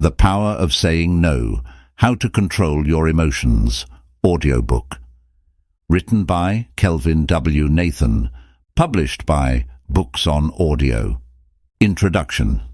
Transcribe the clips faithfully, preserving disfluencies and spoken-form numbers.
The Power of Saying No, How to Control Your Emotions, audiobook. Written by Kelvin W. Nathan, published by Books on Audio. Introduction.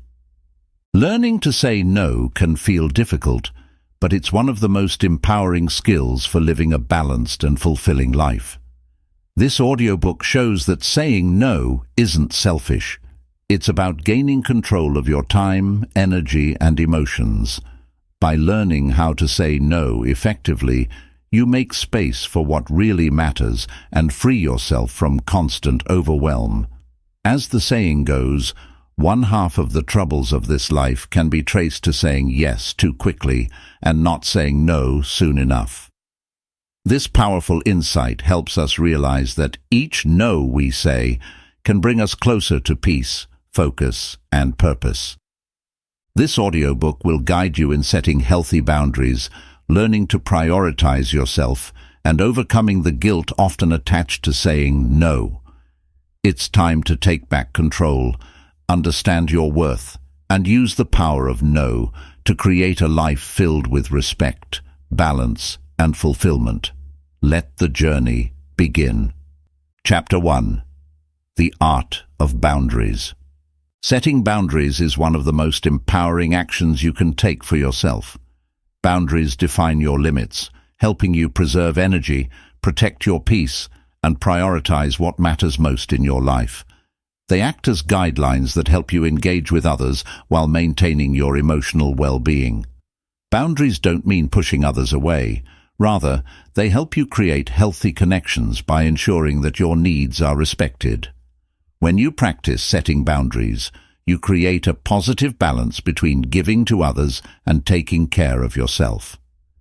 Learning to say no can feel difficult, but it's one of the most empowering skills for living a balanced and fulfilling life. This audiobook shows that saying no isn't selfish. It's about gaining control of your time, energy, and emotions. By learning how to say no effectively, you make space for what really matters and free yourself from constant overwhelm. As the saying goes, one half of the troubles of this life can be traced to saying yes too quickly and not saying no soon enough. This powerful insight helps us realize that each no we say can bring us closer to peace, focus, and purpose. This audiobook will guide you in setting healthy boundaries, learning to prioritize yourself, and overcoming the guilt often attached to saying no. It's time to take back control, understand your worth, and use the power of no to create a life filled with respect, balance, and fulfillment. Let the journey begin. Chapter one. The Art of Boundaries. Setting boundaries is one of the most empowering actions you can take for yourself. Boundaries define your limits, helping you preserve energy, protect your peace, and prioritize what matters most in your life. They act as guidelines that help you engage with others while maintaining your emotional well-being. Boundaries don't mean pushing others away. Rather, they help you create healthy connections by ensuring that your needs are respected. When you practice setting boundaries, you create a positive balance between giving to others and taking care of yourself.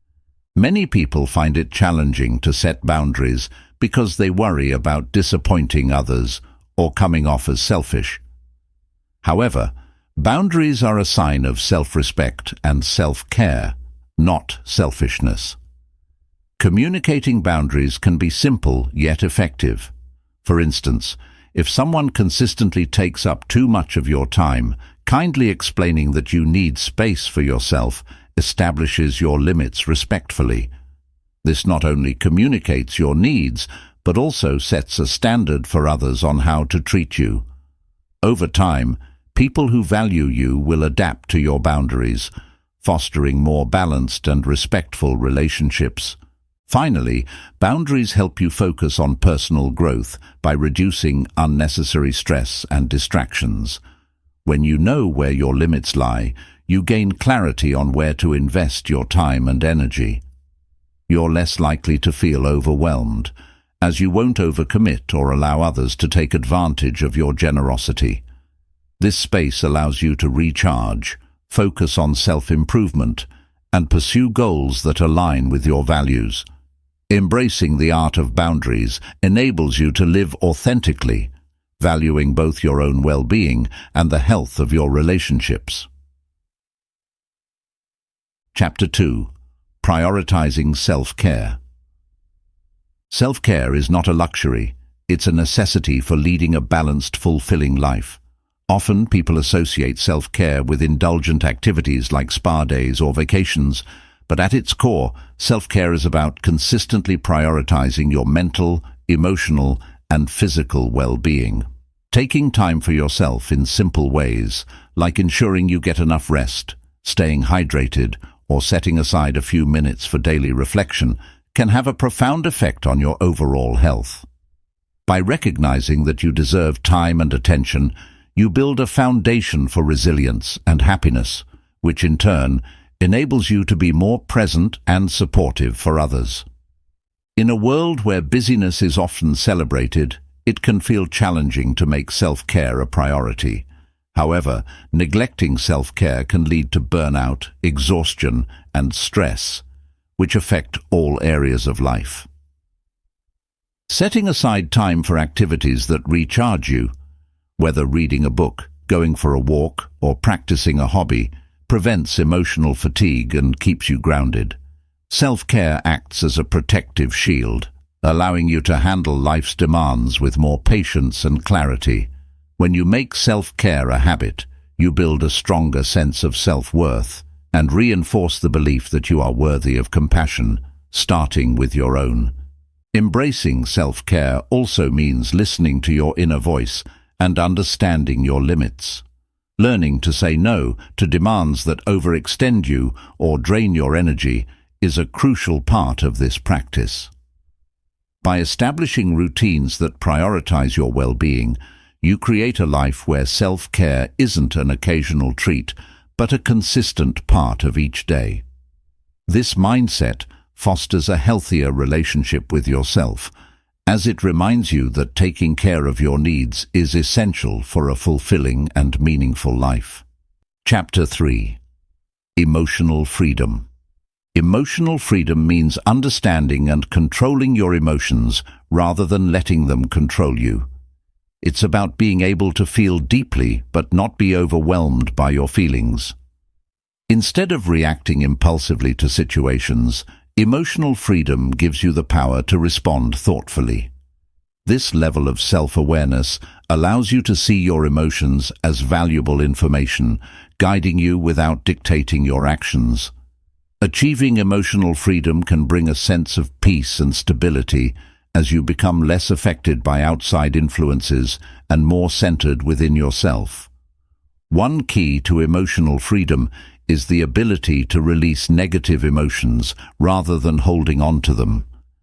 Many people find it challenging to set boundaries because they worry about disappointing others or coming off as selfish. However, boundaries are a sign of self-respect and self-care, not selfishness. Communicating boundaries can be simple yet effective. For instance, if someone consistently takes up too much of your time, kindly explaining that you need space for yourself establishes your limits respectfully. This not only communicates your needs, but also sets a standard for others on how to treat you. Over time, people who value you will adapt to your boundaries, fostering more balanced and respectful relationships. Finally, boundaries help you focus on personal growth by reducing unnecessary stress and distractions. When you know where your limits lie, you gain clarity on where to invest your time and energy. You're less likely to feel overwhelmed, as you won't overcommit or allow others to take advantage of your generosity. This space allows you to recharge, focus on self-improvement, and pursue goals that align with your values. Embracing the art of boundaries enables you to live authentically, valuing both your own well-being and the health of your relationships. Chapter two. Prioritizing Self-Care. Self-care is not a luxury, it's a necessity for leading a balanced, fulfilling life. Often people associate self-care with indulgent activities like spa days or vacations, but at its core, self-care is about consistently prioritizing your mental, emotional, and physical well-being. Taking time for yourself in simple ways, like ensuring you get enough rest, staying hydrated, or setting aside a few minutes for daily reflection, can have a profound effect on your overall health. By recognizing that you deserve time and attention, you build a foundation for resilience and happiness, which in turn enables you to be more present and supportive for others. In a world where busyness is often celebrated, it can feel challenging to make self-care a priority. However, neglecting self-care can lead to burnout, exhaustion, and stress, which affect all areas of life. Setting aside time for activities that recharge you, whether reading a book, going for a walk, or practicing a hobby, prevents emotional fatigue and keeps you grounded. Self-care acts as a protective shield, allowing you to handle life's demands with more patience and clarity. When you make self-care a habit, you build a stronger sense of self-worth, and reinforce the belief that you are worthy of compassion, starting with your own. Embracing self-care also means listening to your inner voice and understanding your limits. Learning to say no to demands that overextend you or drain your energy is a crucial part of this practice. By establishing routines that prioritize your well-being, you create a life where self-care isn't an occasional treat, but a consistent part of each day. This mindset fosters a healthier relationship with yourself, as it reminds you that taking care of your needs is essential for a fulfilling and meaningful life. Chapter three. Emotional Freedom. Emotional freedom means understanding and controlling your emotions rather than letting them control you. It's about being able to feel deeply but not be overwhelmed by your feelings. Instead of reacting impulsively to situations, emotional freedom gives you the power to respond thoughtfully. This level of self-awareness allows you to see your emotions as valuable information, guiding you without dictating your actions. Achieving emotional freedom can bring a sense of peace and stability as you become less affected by outside influences and more centered within yourself. One key to emotional freedom is the ability to release negative emotions rather than holding on to them.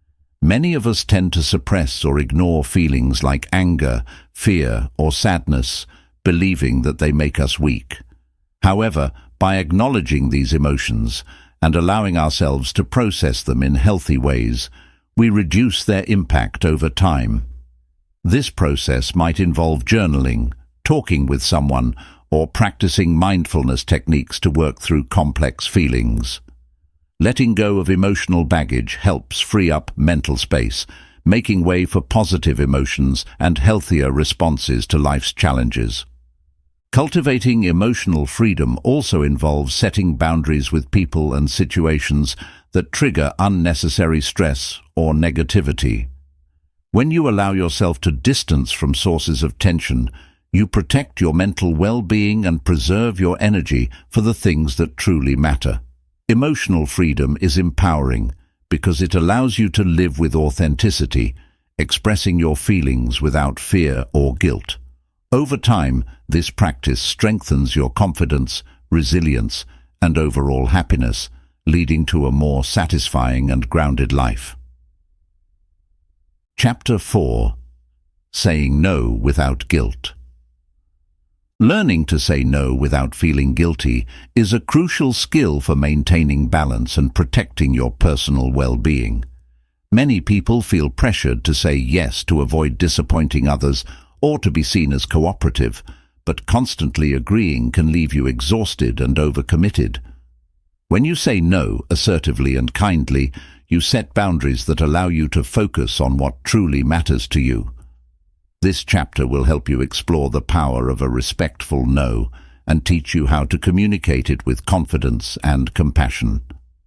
Many of us tend to suppress or ignore feelings like anger, fear, or sadness, believing that they make us weak. However, by acknowledging these emotions and allowing ourselves to process them in healthy ways, we reduce their impact over time. This process might involve journaling, talking with someone, or practicing mindfulness techniques to work through complex feelings. Letting go of emotional baggage helps free up mental space, making way for positive emotions and healthier responses to life's challenges. Cultivating emotional freedom also involves setting boundaries with people and situations that trigger unnecessary stress or negativity. When you allow yourself to distance from sources of tension, you protect your mental well-being and preserve your energy for the things that truly matter. Emotional freedom is empowering because it allows you to live with authenticity, expressing your feelings without fear or guilt. Over time, this practice strengthens your confidence, resilience, and overall happiness, leading to a more satisfying and grounded life. Chapter four. Saying no without guilt. Learning to say no without feeling guilty is a crucial skill for maintaining balance and protecting your personal well-being. Many people feel pressured to say yes to avoid disappointing others or to be seen as cooperative, but constantly agreeing can leave you exhausted and overcommitted. When you say no assertively and kindly, you set boundaries that allow you to focus on what truly matters to you. This chapter will help you explore the power of a respectful no and teach you how to communicate it with confidence and compassion.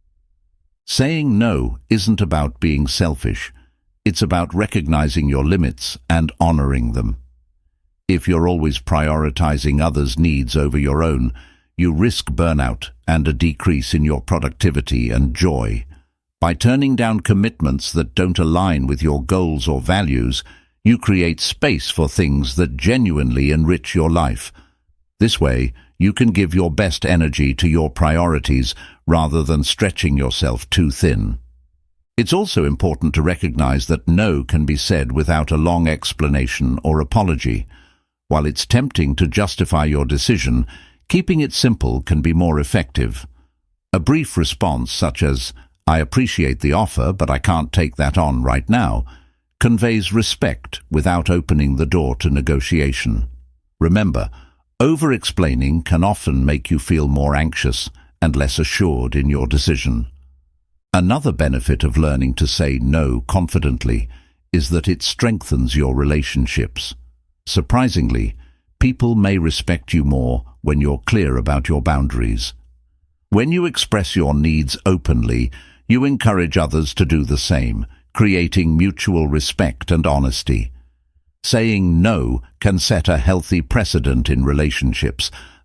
Saying no isn't about being selfish. It's about recognizing your limits and honoring them. If you're always prioritizing others' needs over your own, you risk burnout and a decrease in your productivity and joy. By turning down commitments that don't align with your goals or values, you create space for things that genuinely enrich your life. This way, you can give your best energy to your priorities rather than stretching yourself too thin. It's also important to recognize that no can be said without a long explanation or apology. While it's tempting to justify your decision, keeping it simple can be more effective. A brief response such as, "I appreciate the offer, but I can't take that on right now," conveys respect without opening the door to negotiation. Remember, over-explaining can often make you feel more anxious and less assured in your decision. Another benefit of learning to say no confidently is that it strengthens your relationships. Surprisingly, people may respect you more when you're clear about your boundaries. When you express your needs openly, you encourage others to do the same, creating mutual respect and honesty. Saying no can set a healthy precedent in relationships,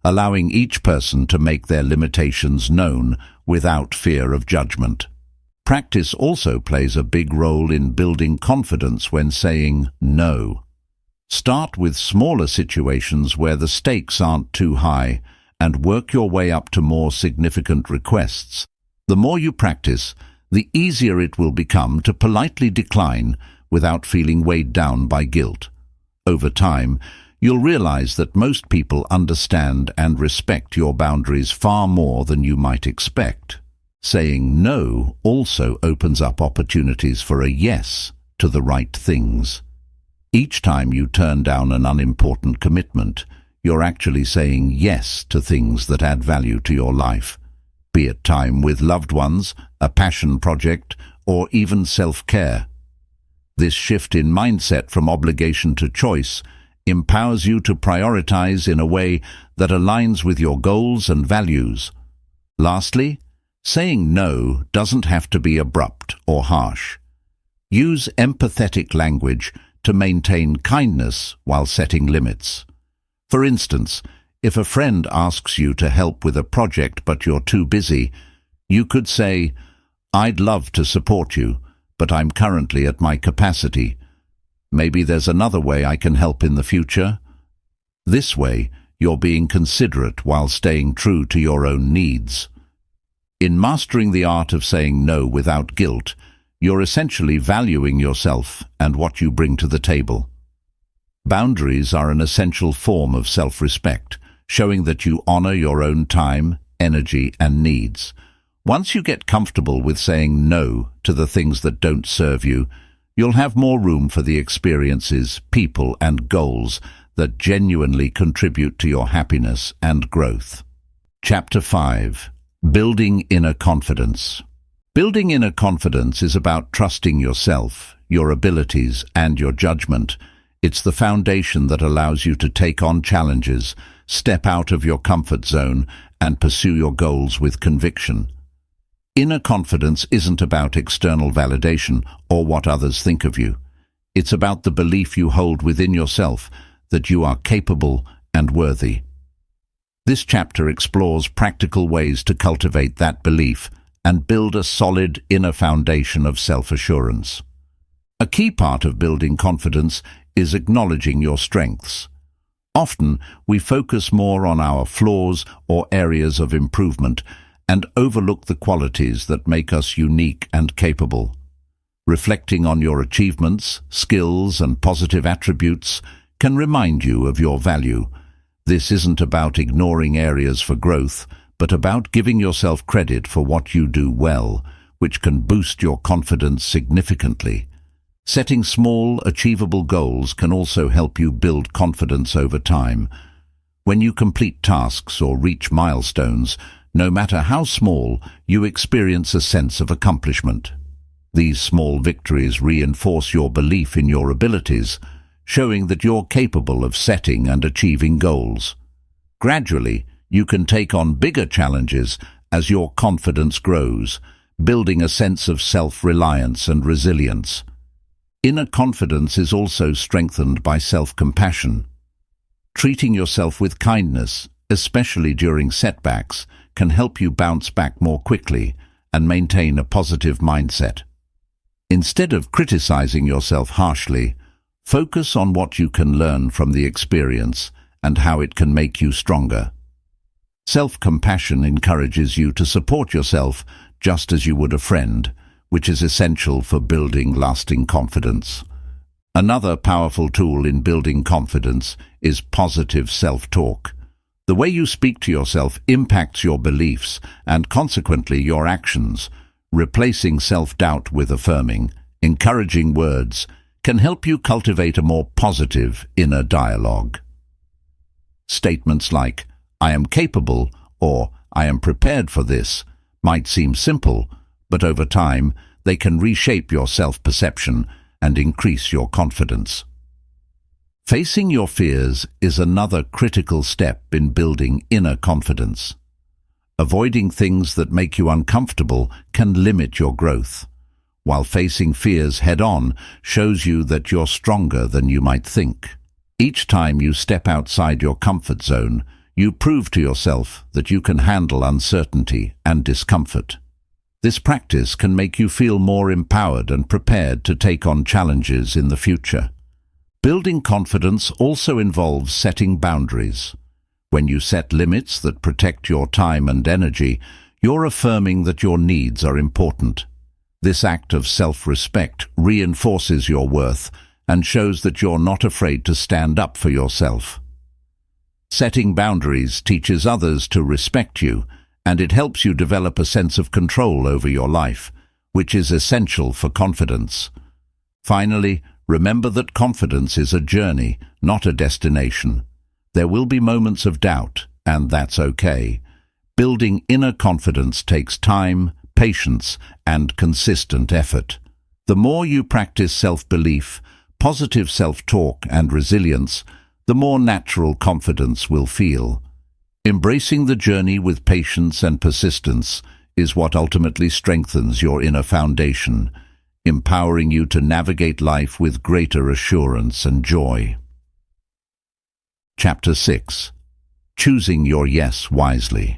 allowing each person to make their limitations known without fear of judgment. Practice also plays a big role in building confidence when saying no. Start with smaller situations where the stakes aren't too high and work your way up to more significant requests. The more you practice, the easier it will become to politely decline without feeling weighed down by guilt. Over time, you'll realize that most people understand and respect your boundaries far more than you might expect. Saying no also opens up opportunities for a yes to the right things. Each time you turn down an unimportant commitment, you're actually saying yes to things that add value to your life, be it time with loved ones, a passion project, or even self-care. This shift in mindset from obligation to choice empowers you to prioritize in a way that aligns with your goals and values. Lastly, saying no doesn't have to be abrupt or harsh. Use empathetic language to maintain kindness while setting limits. For instance, if a friend asks you to help with a project but you're too busy, you could say, "I'd love to support you, but I'm currently at my capacity. Maybe there's another way I can help in the future." This way, you're being considerate while staying true to your own needs. In mastering the art of saying no without guilt, you're essentially valuing yourself and what you bring to the table. Boundaries are an essential form of self-respect, showing that you honor your own time, energy, and needs. Once you get comfortable with saying no to the things that don't serve you, you'll have more room for the experiences, people, and goals that genuinely contribute to your happiness and growth. Chapter five. Building Inner Confidence. Building inner confidence is about trusting yourself, your abilities, and your judgment. It's the foundation that allows you to take on challenges, step out of your comfort zone, and pursue your goals with conviction. Inner confidence isn't about external validation or what others think of you. It's about the belief you hold within yourself that you are capable and worthy. This chapter explores practical ways to cultivate that belief and build a solid inner foundation of self-assurance. A key part of building confidence is acknowledging your strengths. Often, we focus more on our flaws or areas of improvement and overlook the qualities that make us unique and capable. Reflecting on your achievements, skills, and positive attributes can remind you of your value. This isn't about ignoring areas for growth, but about giving yourself credit for what you do well, which can boost your confidence significantly. Setting small, achievable goals can also help you build confidence over time. When you complete tasks or reach milestones, no matter how small, you experience a sense of accomplishment. These small victories reinforce your belief in your abilities, showing that you're capable of setting and achieving goals. Gradually, you can take on bigger challenges as your confidence grows, building a sense of self-reliance and resilience. Inner confidence is also strengthened by self-compassion. Treating yourself with kindness, especially during setbacks, can help you bounce back more quickly and maintain a positive mindset. Instead of criticizing yourself harshly, focus on what you can learn from the experience and how it can make you stronger. Self-compassion encourages you to support yourself just as you would a friend, which is essential for building lasting confidence. Another powerful tool in building confidence is positive self-talk. The way you speak to yourself impacts your beliefs and consequently your actions. Replacing self-doubt with affirming, encouraging words can help you cultivate a more positive inner dialogue. Statements like, "I am capable," or "I am prepared for this," might seem simple, but over time they can reshape your self-perception and increase your confidence. Facing your fears is another critical step in building inner confidence. Avoiding things that make you uncomfortable can limit your growth, while facing fears head-on shows you that you're stronger than you might think. Each time you step outside your comfort zone, You prove to yourself that you can handle uncertainty and discomfort. This practice can make you feel more empowered and prepared to take on challenges in the future. Building confidence also involves setting boundaries. When you set limits that protect your time and energy, you're affirming that your needs are important. This act of self-respect reinforces your worth and shows that you're not afraid to stand up for yourself. Setting boundaries teaches others to respect you, and it helps you develop a sense of control over your life, which is essential for confidence. Finally, remember that confidence is a journey, not a destination. There will be moments of doubt, and that's okay. Building inner confidence takes time, patience, and consistent effort. The more you practice self-belief, positive self-talk, and resilience, the more natural confidence will feel. Embracing the journey with patience and persistence is what ultimately strengthens your inner foundation, empowering you to navigate life with greater assurance and joy. Chapter six. Choosing your yes wisely.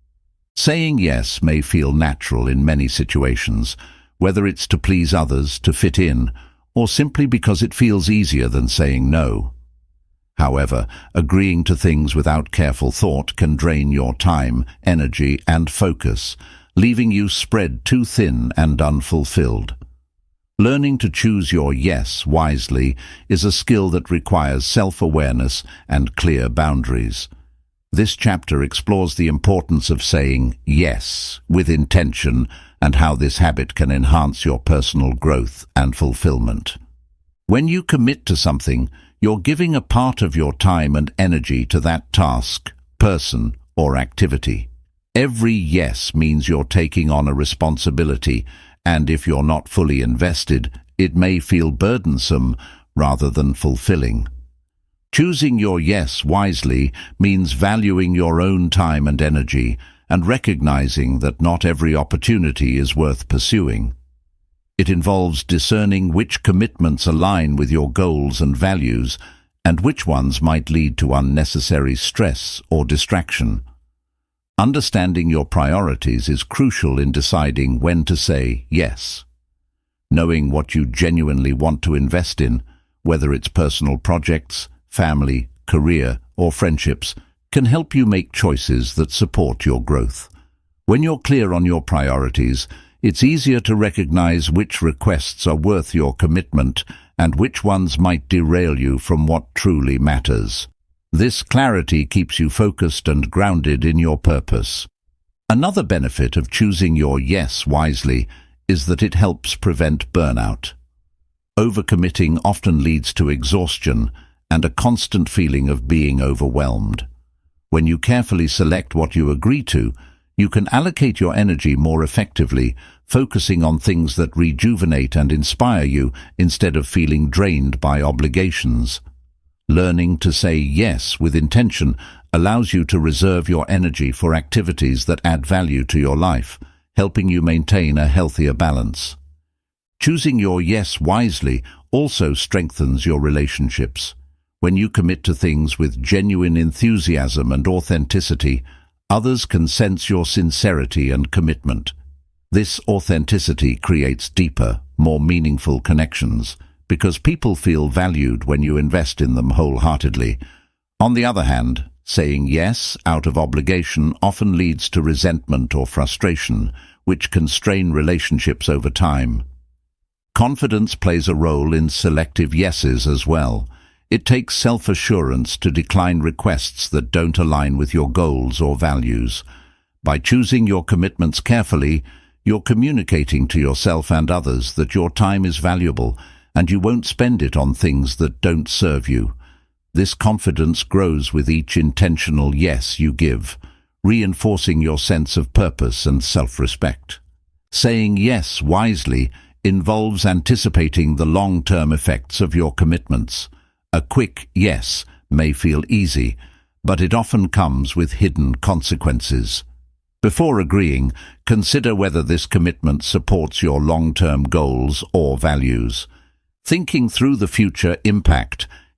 Saying yes may feel natural in many situations, whether it's to please others, to fit in, or simply because it feels easier than saying no. However, agreeing to things without careful thought can drain your time, energy, and focus, leaving you spread too thin and unfulfilled. Learning to choose your yes wisely is a skill that requires self-awareness and clear boundaries. This chapter explores the importance of saying yes with intention and how this habit can enhance your personal growth and fulfillment. When you commit to something, you're giving a part of your time and energy to that task, person, or activity. Every yes means you're taking on a responsibility, and if you're not fully invested, it may feel burdensome rather than fulfilling. Choosing your yes wisely means valuing your own time and energy and recognizing that not every opportunity is worth pursuing. It involves discerning which commitments align with your goals and values and which ones might lead to unnecessary stress or distraction. Understanding your priorities is crucial in deciding when to say yes. Knowing what you genuinely want to invest in, whether it's personal projects, family, career, or friendships, can help you make choices that support your growth. When you're clear on your priorities, it's easier to recognize which requests are worth your commitment and which ones might derail you from what truly matters. This clarity keeps you focused and grounded in your purpose. Another benefit of choosing your yes wisely is that it helps prevent burnout. Overcommitting often leads to exhaustion and a constant feeling of being overwhelmed. When you carefully select what you agree to, you can allocate your energy more effectively, focusing on things that rejuvenate and inspire you instead of feeling drained by obligations. Learning to say yes with intention allows you to reserve your energy for activities that add value to your life, helping you maintain a healthier balance. Choosing your yes wisely also strengthens your relationships. When you commit to things with genuine enthusiasm and authenticity, others can sense your sincerity and commitment. This authenticity creates deeper, more meaningful connections, because people feel valued when you invest in them wholeheartedly. On the other hand, saying yes out of obligation often leads to resentment or frustration, which can strain relationships over time. Confidence plays a role in selective yeses as well. It takes self-assurance to decline requests that don't align with your goals or values. By choosing your commitments carefully, you're communicating to yourself and others that your time is valuable and you won't spend it on things that don't serve you. This confidence grows with each intentional yes you give, reinforcing your sense of purpose and self-respect. Saying yes wisely involves anticipating the long-term effects of your commitments. A quick yes may feel easy, but it often comes with hidden consequences. Before agreeing, consider whether this commitment supports your long-term goals or values. Thinking through the future impact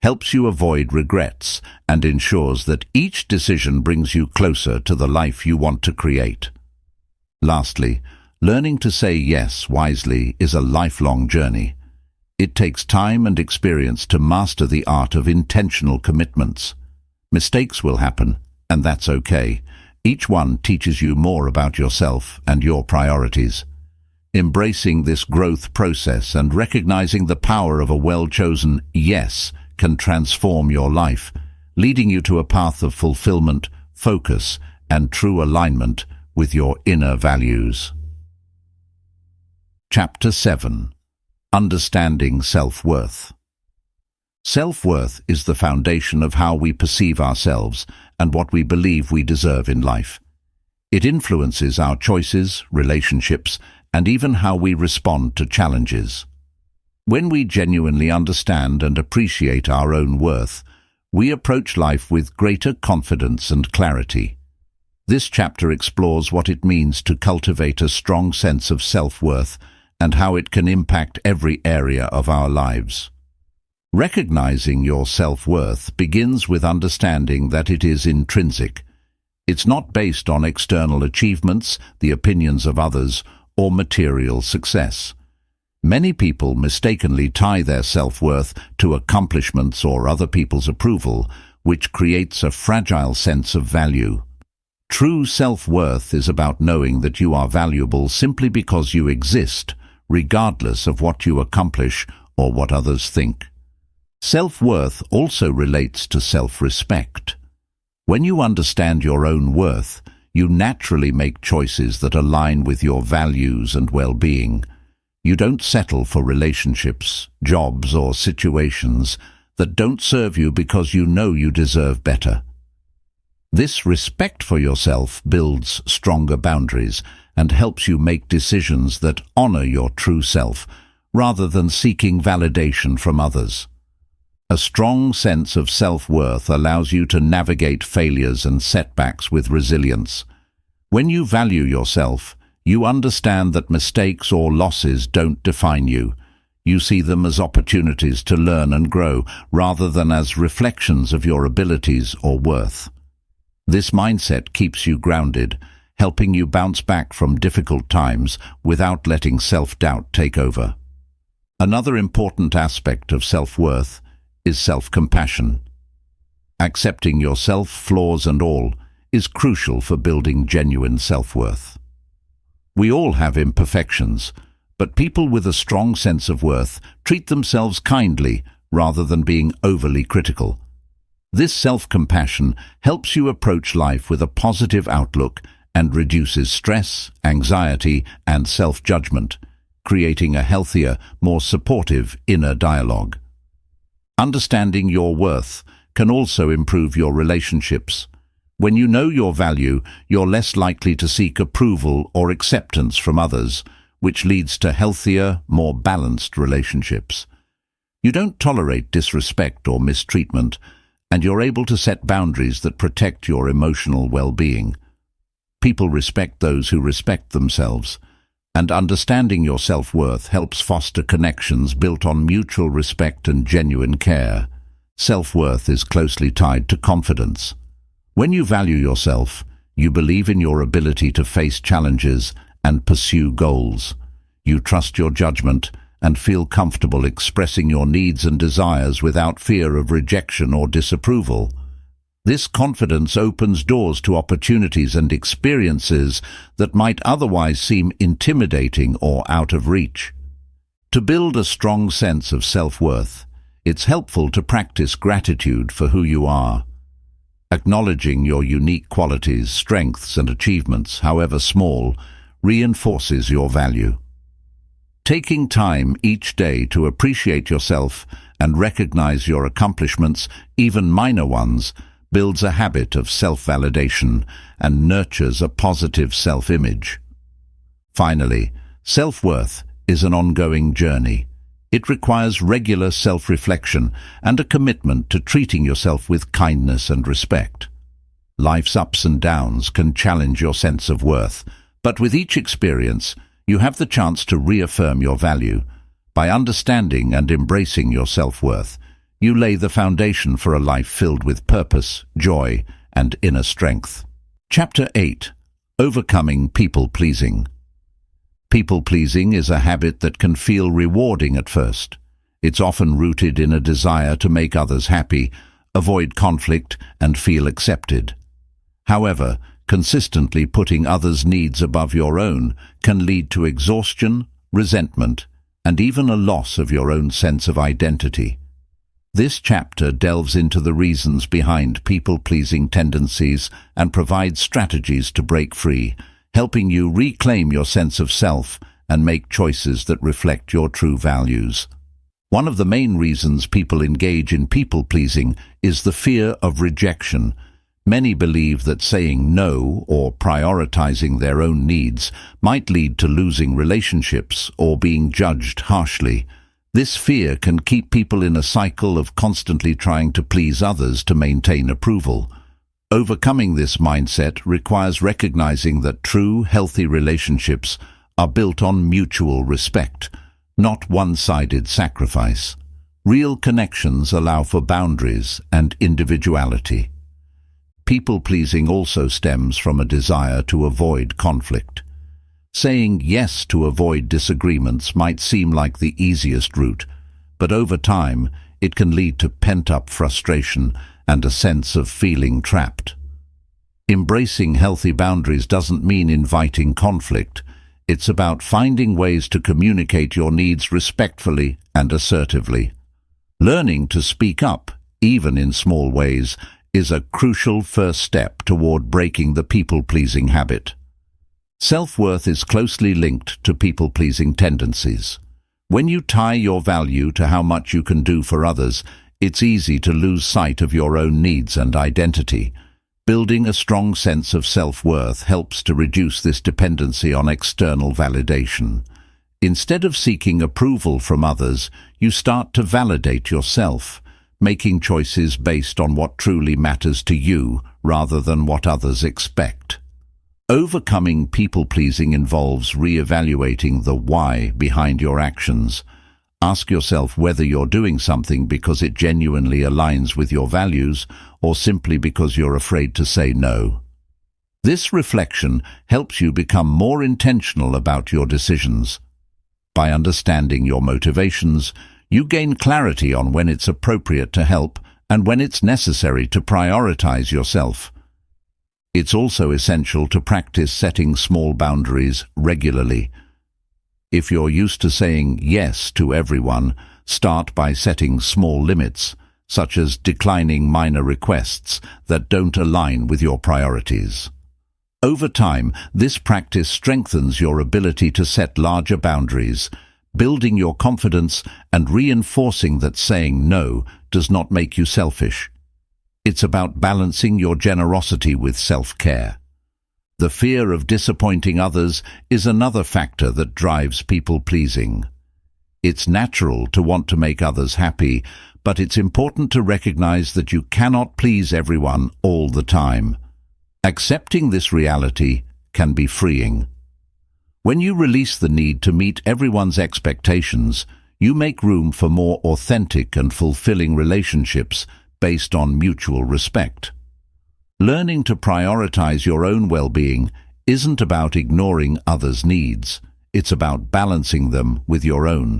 helps you avoid regrets, and ensures that each decision brings you closer to the life you want to create. Lastly, learning to say yes wisely is a lifelong journey. It takes time and experience to master the art of intentional commitments. Mistakes will happen, and that's okay. Each one teaches you more about yourself and your priorities. Embracing this growth process and recognizing the power of a well-chosen yes can transform your life, leading you to a path of fulfillment, focus, and true alignment with your inner values. Chapter seven. Understanding Self-Worth. Self-worth is the foundation of how we perceive ourselves and what we believe we deserve in life. It influences our choices, relationships, and even how we respond to challenges. When we genuinely understand and appreciate our own worth, we approach life with greater confidence and clarity. This chapter explores what it means to cultivate a strong sense of self-worth and how it can impact every area of our lives. Recognizing your self-worth begins with understanding that it is intrinsic. It's not based on external achievements, the opinions of others, or material success. Many people mistakenly tie their self-worth to accomplishments or other people's approval, which creates a fragile sense of value. True self-worth is about knowing that you are valuable simply because you exist, regardless of what you accomplish or what others think. Self-worth also relates to self-respect. When you understand your own worth, you naturally make choices that align with your values and well-being. You don't settle for relationships, jobs, or situations that don't serve you because you know you deserve better. This respect for yourself builds stronger boundaries and helps you make decisions that honor your true self, rather than seeking validation from others. A strong sense of self-worth allows you to navigate failures and setbacks with resilience. When you value yourself, you understand that mistakes or losses don't define you. You see them as opportunities to learn and grow, rather than as reflections of your abilities or worth. This mindset keeps you grounded, helping you bounce back from difficult times without letting self-doubt take over. Another important aspect of self-worth is self-compassion. Accepting yourself, flaws and all, is crucial for building genuine self-worth. We all have imperfections, but people with a strong sense of worth treat themselves kindly rather than being overly critical. This self-compassion helps you approach life with a positive outlook and reduces stress, anxiety, and self-judgment, creating a healthier, more supportive inner dialogue. Understanding your worth can also improve your relationships. When you know your value, you're less likely to seek approval or acceptance from others, which leads to healthier, more balanced relationships. You don't tolerate disrespect or mistreatment, and you're able to set boundaries that protect your emotional well-being. People respect those who respect themselves, and understanding your self-worth helps foster connections built on mutual respect and genuine care. Self-worth is closely tied to confidence. When you value yourself, you believe in your ability to face challenges and pursue goals. You trust your judgment and feel comfortable expressing your needs and desires without fear of rejection or disapproval. This confidence opens doors to opportunities and experiences that might otherwise seem intimidating or out of reach. To build a strong sense of self-worth, it's helpful to practice gratitude for who you are. Acknowledging your unique qualities, strengths, and achievements, however small, reinforces your value. Taking time each day to appreciate yourself and recognize your accomplishments, even minor ones, builds a habit of self-validation and nurtures a positive self-image. Finally, self-worth is an ongoing journey. It requires regular self-reflection and a commitment to treating yourself with kindness and respect. Life's ups and downs can challenge your sense of worth, but with each experience, you have the chance to reaffirm your value. By understanding and embracing your self-worth, you lay the foundation for a life filled with purpose, joy, and inner strength. Chapter eight. Overcoming People-Pleasing. People-pleasing is a habit that can feel rewarding at first. It's often rooted in a desire to make others happy, avoid conflict, and feel accepted. However, consistently putting others' needs above your own can lead to exhaustion, resentment, and even a loss of your own sense of identity. This chapter delves into the reasons behind people-pleasing tendencies and provides strategies to break free, helping you reclaim your sense of self and make choices that reflect your true values. One of the main reasons people engage in people-pleasing is the fear of rejection. Many believe that saying no or prioritizing their own needs might lead to losing relationships or being judged harshly. This fear can keep people in a cycle of constantly trying to please others to maintain approval. Overcoming this mindset requires recognizing that true, healthy relationships are built on mutual respect, not one-sided sacrifice. Real connections allow for boundaries and individuality. People-pleasing also stems from a desire to avoid conflict. Saying yes to avoid disagreements might seem like the easiest route, but over time it can lead to pent-up frustration and a sense of feeling trapped. Embracing healthy boundaries doesn't mean inviting conflict. It's about finding ways to communicate your needs respectfully and assertively. Learning to speak up, even in small ways, is a crucial first step toward breaking the people-pleasing habit. Self-worth is closely linked to people-pleasing tendencies. When you tie your value to how much you can do for others, it's easy to lose sight of your own needs and identity. Building a strong sense of self-worth helps to reduce this dependency on external validation. Instead of seeking approval from others, you start to validate yourself, making choices based on what truly matters to you rather than what others expect. Overcoming people-pleasing involves re-evaluating the why behind your actions. Ask yourself whether you're doing something because it genuinely aligns with your values or simply because you're afraid to say no. This reflection helps you become more intentional about your decisions. By understanding your motivations, you gain clarity on when it's appropriate to help and when it's necessary to prioritize yourself. It's also essential to practice setting small boundaries regularly. If you're used to saying yes to everyone, start by setting small limits, such as declining minor requests that don't align with your priorities. Over time, this practice strengthens your ability to set larger boundaries, building your confidence and reinforcing that saying no does not make you selfish. It's about balancing your generosity with self-care. The fear of disappointing others is another factor that drives people-pleasing. It's natural to want to make others happy, but it's important to recognize that you cannot please everyone all the time. Accepting this reality can be freeing. When you release the need to meet everyone's expectations, you make room for more authentic and fulfilling relationships based on mutual respect. Learning to prioritize your own well-being isn't about ignoring others' needs. It's about balancing them with your own.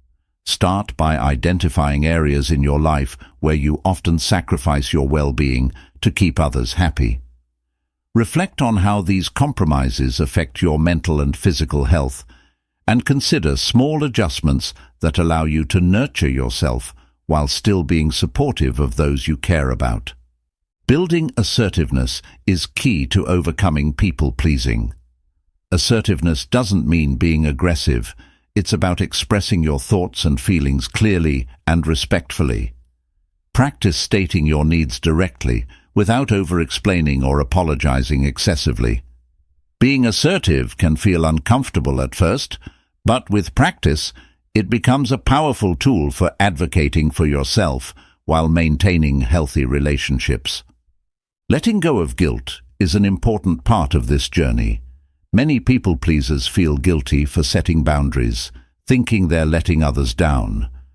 Start by identifying areas in your life where you often sacrifice your well-being to keep others happy. Reflect on how these compromises affect your mental and physical health, and consider small adjustments that allow you to nurture yourself while still being supportive of those you care about. Building assertiveness is key to overcoming people-pleasing. Assertiveness doesn't mean being aggressive. It's about expressing your thoughts and feelings clearly and respectfully. Practice stating your needs directly, without over-explaining or apologizing excessively. Being assertive can feel uncomfortable at first, but with practice, it becomes a powerful tool for advocating for yourself while maintaining healthy relationships. Letting go of guilt is an important part of this journey. Many people-pleasers feel guilty for setting boundaries, thinking they're letting others down.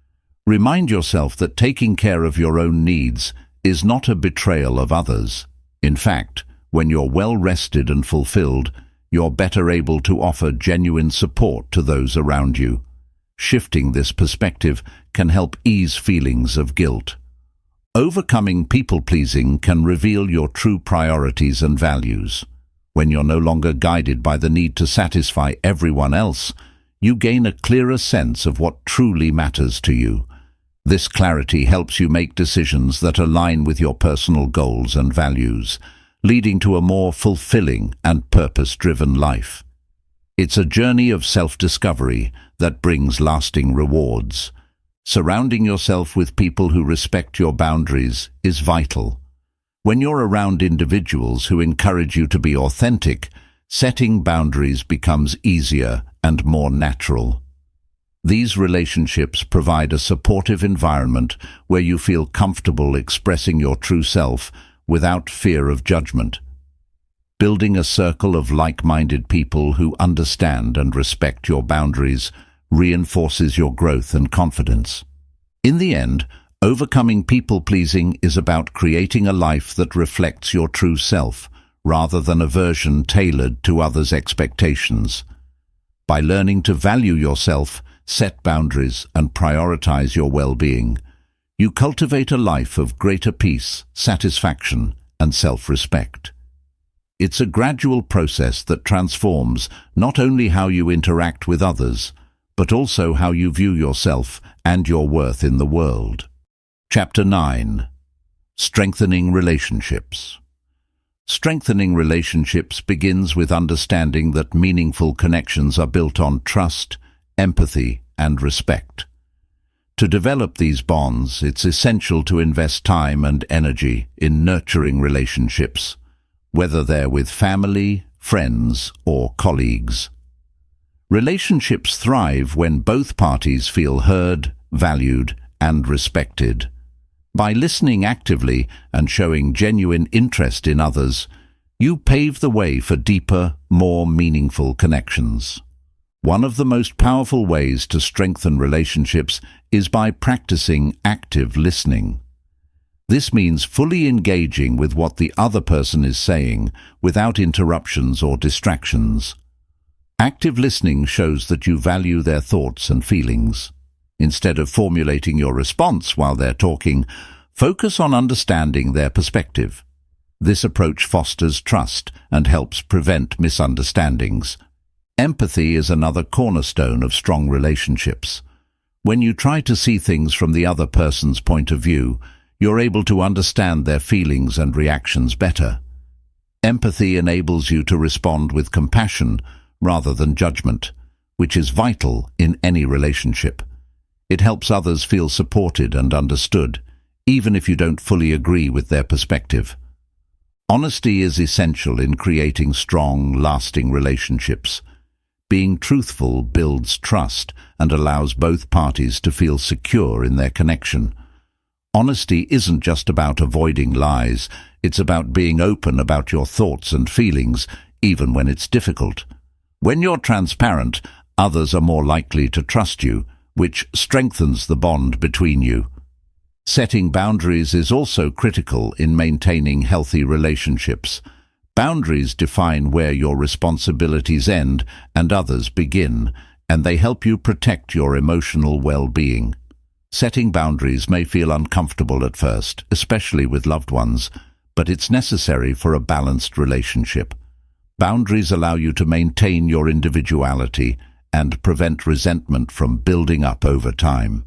Remind yourself that taking care of your own needs is not a betrayal of others. In fact, when you're well rested and fulfilled, you're better able to offer genuine support to those around you. Shifting this perspective can help ease feelings of guilt. Overcoming people-pleasing can reveal your true priorities and values. When you're no longer guided by the need to satisfy everyone else, you gain a clearer sense of what truly matters to you. This clarity helps you make decisions that align with your personal goals and values, leading to a more fulfilling and purpose-driven life. It's a journey of self-discovery that brings lasting rewards. Surrounding yourself with people who respect your boundaries is vital. When you're around individuals who encourage you to be authentic, setting boundaries becomes easier and more natural. These relationships provide a supportive environment where you feel comfortable expressing your true self without fear of judgment. Building a circle of like-minded people who understand and respect your boundaries reinforces your growth and confidence. In the end, overcoming people-pleasing is about creating a life that reflects your true self, rather than a version tailored to others' expectations. By learning to value yourself, set boundaries, and prioritize your well-being, you cultivate a life of greater peace, satisfaction, and self-respect. It's a gradual process that transforms not only how you interact with others, but also how you view yourself and your worth in the world. Chapter nine. Strengthening Relationships. Strengthening relationships begins with understanding that meaningful connections are built on trust, empathy, and respect. To develop these bonds, it's essential to invest time and energy in nurturing relationships, whether they're with family, friends, or colleagues. Relationships thrive when both parties feel heard, valued, and respected. By listening actively and showing genuine interest in others, you pave the way for deeper, more meaningful connections. One of the most powerful ways to strengthen relationships is by practicing active listening. This means fully engaging with what the other person is saying without interruptions or distractions. Active listening shows that you value their thoughts and feelings. Instead of formulating your response while they're talking, focus on understanding their perspective. This approach fosters trust and helps prevent misunderstandings. Empathy is another cornerstone of strong relationships. When you try to see things from the other person's point of view, you're able to understand their feelings and reactions better. Empathy enables you to respond with compassion rather than judgment, which is vital in any relationship. It helps others feel supported and understood, even if you don't fully agree with their perspective. Honesty is essential in creating strong, lasting relationships. Being truthful builds trust and allows both parties to feel secure in their connection. Honesty isn't just about avoiding lies, it's about being open about your thoughts and feelings, even when it's difficult. When you're transparent, others are more likely to trust you, which strengthens the bond between you. Setting boundaries is also critical in maintaining healthy relationships. Boundaries define where your responsibilities end and others begin, and they help you protect your emotional well-being. Setting boundaries may feel uncomfortable at first, especially with loved ones, but it's necessary for a balanced relationship. Boundaries allow you to maintain your individuality and prevent resentment from building up over time.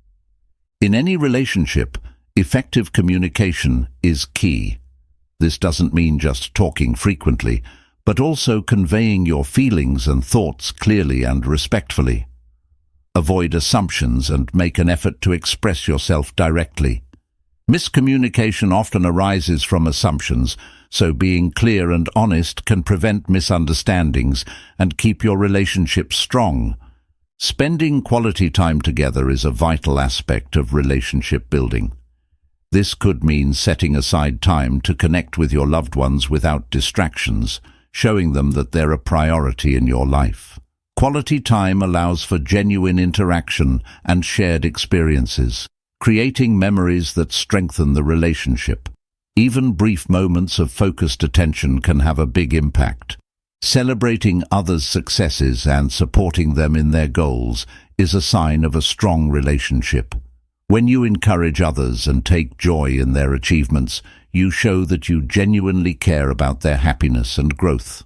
In any relationship, effective communication is key. This doesn't mean just talking frequently, but also conveying your feelings and thoughts clearly and respectfully. Avoid assumptions and make an effort to express yourself directly. Miscommunication often arises from assumptions, so being clear and honest can prevent misunderstandings and keep your relationship strong. Spending quality time together is a vital aspect of relationship building. This could mean setting aside time to connect with your loved ones without distractions, showing them that they're a priority in your life. Quality time allows for genuine interaction and shared experiences, creating memories that strengthen the relationship. Even brief moments of focused attention can have a big impact. Celebrating others' successes and supporting them in their goals is a sign of a strong relationship. When you encourage others and take joy in their achievements, you show that you genuinely care about their happiness and growth.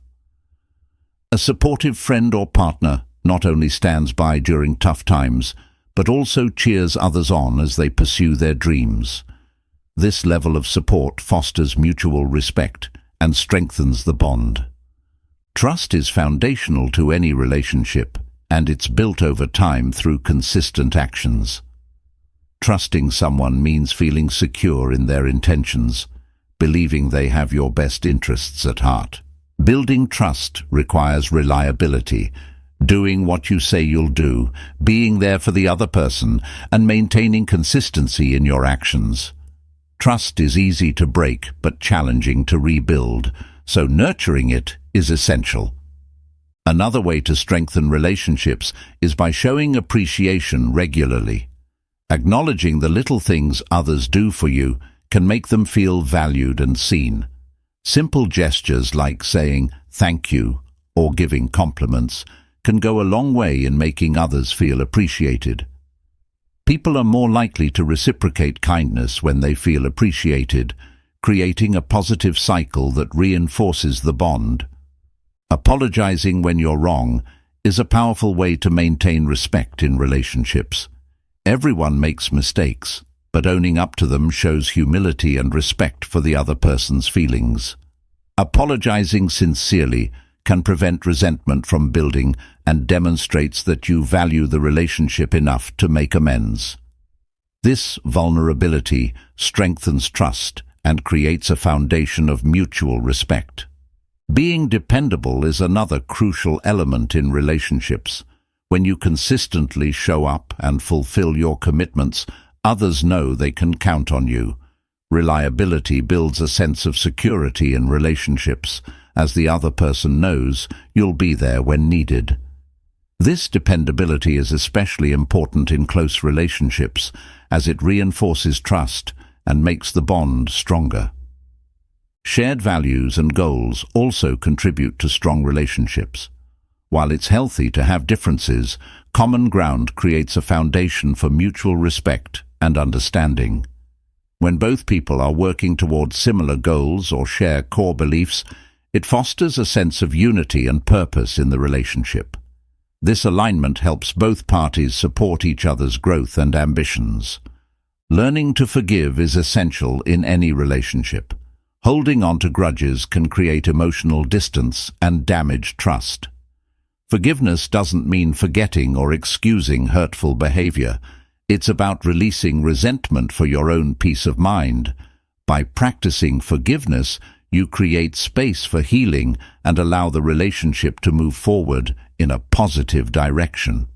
A supportive friend or partner not only stands by during tough times, but also cheers others on as they pursue their dreams. This level of support fosters mutual respect and strengthens the bond. Trust is foundational to any relationship, and it's built over time through consistent actions. Trusting someone means feeling secure in their intentions, believing they have your best interests at heart. Building trust requires reliability, doing what you say you'll do, being there for the other person, and maintaining consistency in your actions. Trust is easy to break but challenging to rebuild, so nurturing it is essential. Another way to strengthen relationships is by showing appreciation regularly. Acknowledging the little things others do for you can make them feel valued and seen. Simple gestures like saying thank you or giving compliments can go a long way in making others feel appreciated. People are more likely to reciprocate kindness when they feel appreciated, creating a positive cycle that reinforces the bond. Apologizing when you're wrong is a powerful way to maintain respect in relationships. Everyone makes mistakes, but owning up to them shows humility and respect for the other person's feelings. Apologizing sincerely can prevent resentment from building and demonstrates that you value the relationship enough to make amends. This vulnerability strengthens trust and creates a foundation of mutual respect. Being dependable is another crucial element in relationships. When you consistently show up and fulfill your commitments, others know they can count on you. Reliability builds a sense of security in relationships, as the other person knows you'll be there when needed. This dependability is especially important in close relationships, as it reinforces trust and makes the bond stronger. Shared values and goals also contribute to strong relationships. While it's healthy to have differences, common ground creates a foundation for mutual respect and understanding. When both people are working towards similar goals or share core beliefs, it fosters a sense of unity and purpose in the relationship. This alignment helps both parties support each other's growth and ambitions. Learning to forgive is essential in any relationship. Holding on to grudges can create emotional distance and damage trust. Forgiveness doesn't mean forgetting or excusing hurtful behavior. It's about releasing resentment for your own peace of mind. By practicing forgiveness, you create space for healing and allow the relationship to move forward in a positive direction.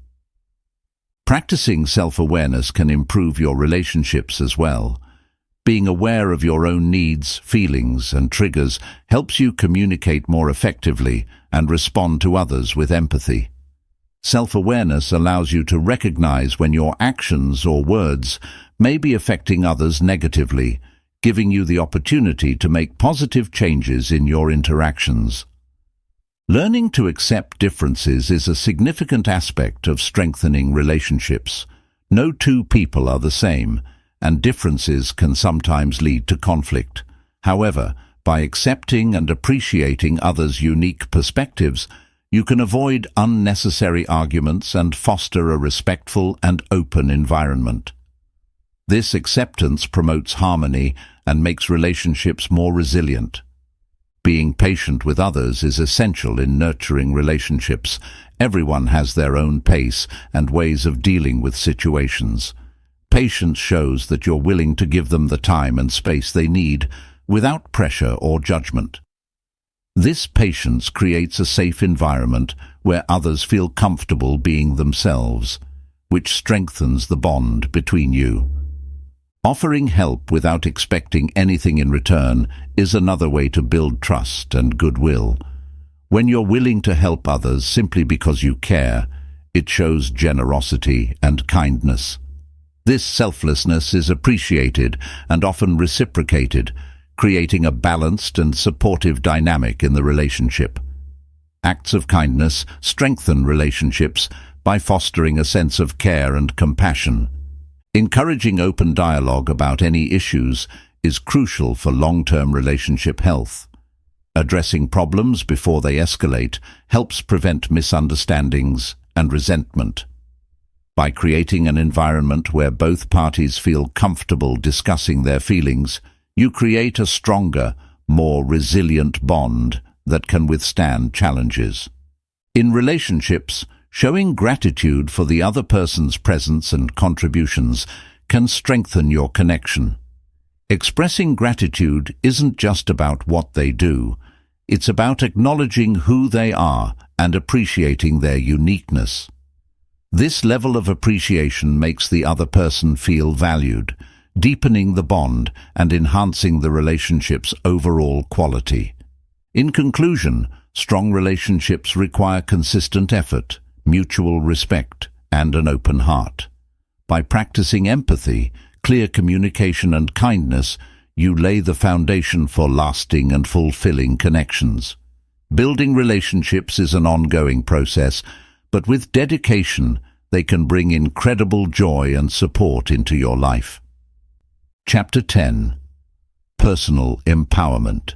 Practicing self-awareness can improve your relationships as well. Being aware of your own needs, feelings, and triggers helps you communicate more effectively and respond to others with empathy. Self-awareness allows you to recognize when your actions or words may be affecting others negatively, giving you the opportunity to make positive changes in your interactions. Learning to accept differences is a significant aspect of strengthening relationships. No two people are the same, and differences can sometimes lead to conflict. However, by accepting and appreciating others' unique perspectives, you can avoid unnecessary arguments and foster a respectful and open environment. This acceptance promotes harmony and makes relationships more resilient. Being patient with others is essential in nurturing relationships. Everyone has their own pace and ways of dealing with situations. Patience shows that you're willing to give them the time and space they need, without pressure or judgment. This patience creates a safe environment where others feel comfortable being themselves, which strengthens the bond between you. Offering help without expecting anything in return is another way to build trust and goodwill. When you're willing to help others simply because you care, it shows generosity and kindness. This selflessness is appreciated and often reciprocated, creating a balanced and supportive dynamic in the relationship. Acts of kindness strengthen relationships by fostering a sense of care and compassion. Encouraging open dialogue about any issues is crucial for long-term relationship health. Addressing problems before they escalate helps prevent misunderstandings and resentment. By creating an environment where both parties feel comfortable discussing their feelings, you create a stronger, more resilient bond that can withstand challenges. In relationships, showing gratitude for the other person's presence and contributions can strengthen your connection. Expressing gratitude isn't just about what they do, it's about acknowledging who they are and appreciating their uniqueness. This level of appreciation makes the other person feel valued, deepening the bond and enhancing the relationship's overall quality. In conclusion, strong relationships require consistent effort, mutual respect, and an open heart. By practicing empathy, clear communication, and kindness, you lay the foundation for lasting and fulfilling connections. Building relationships is an ongoing process, but with dedication, they can bring incredible joy and support into your life. Chapter ten. Personal Empowerment.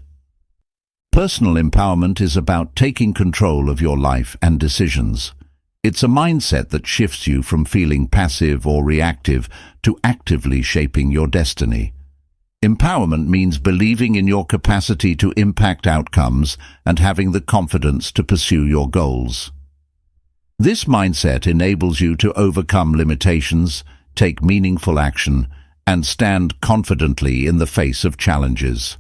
Personal empowerment is about taking control of your life and decisions. It's a mindset that shifts you from feeling passive or reactive to actively shaping your destiny. Empowerment means believing in your capacity to impact outcomes and having the confidence to pursue your goals. This mindset enables you to overcome limitations, take meaningful action, and stand confidently in the face of challenges.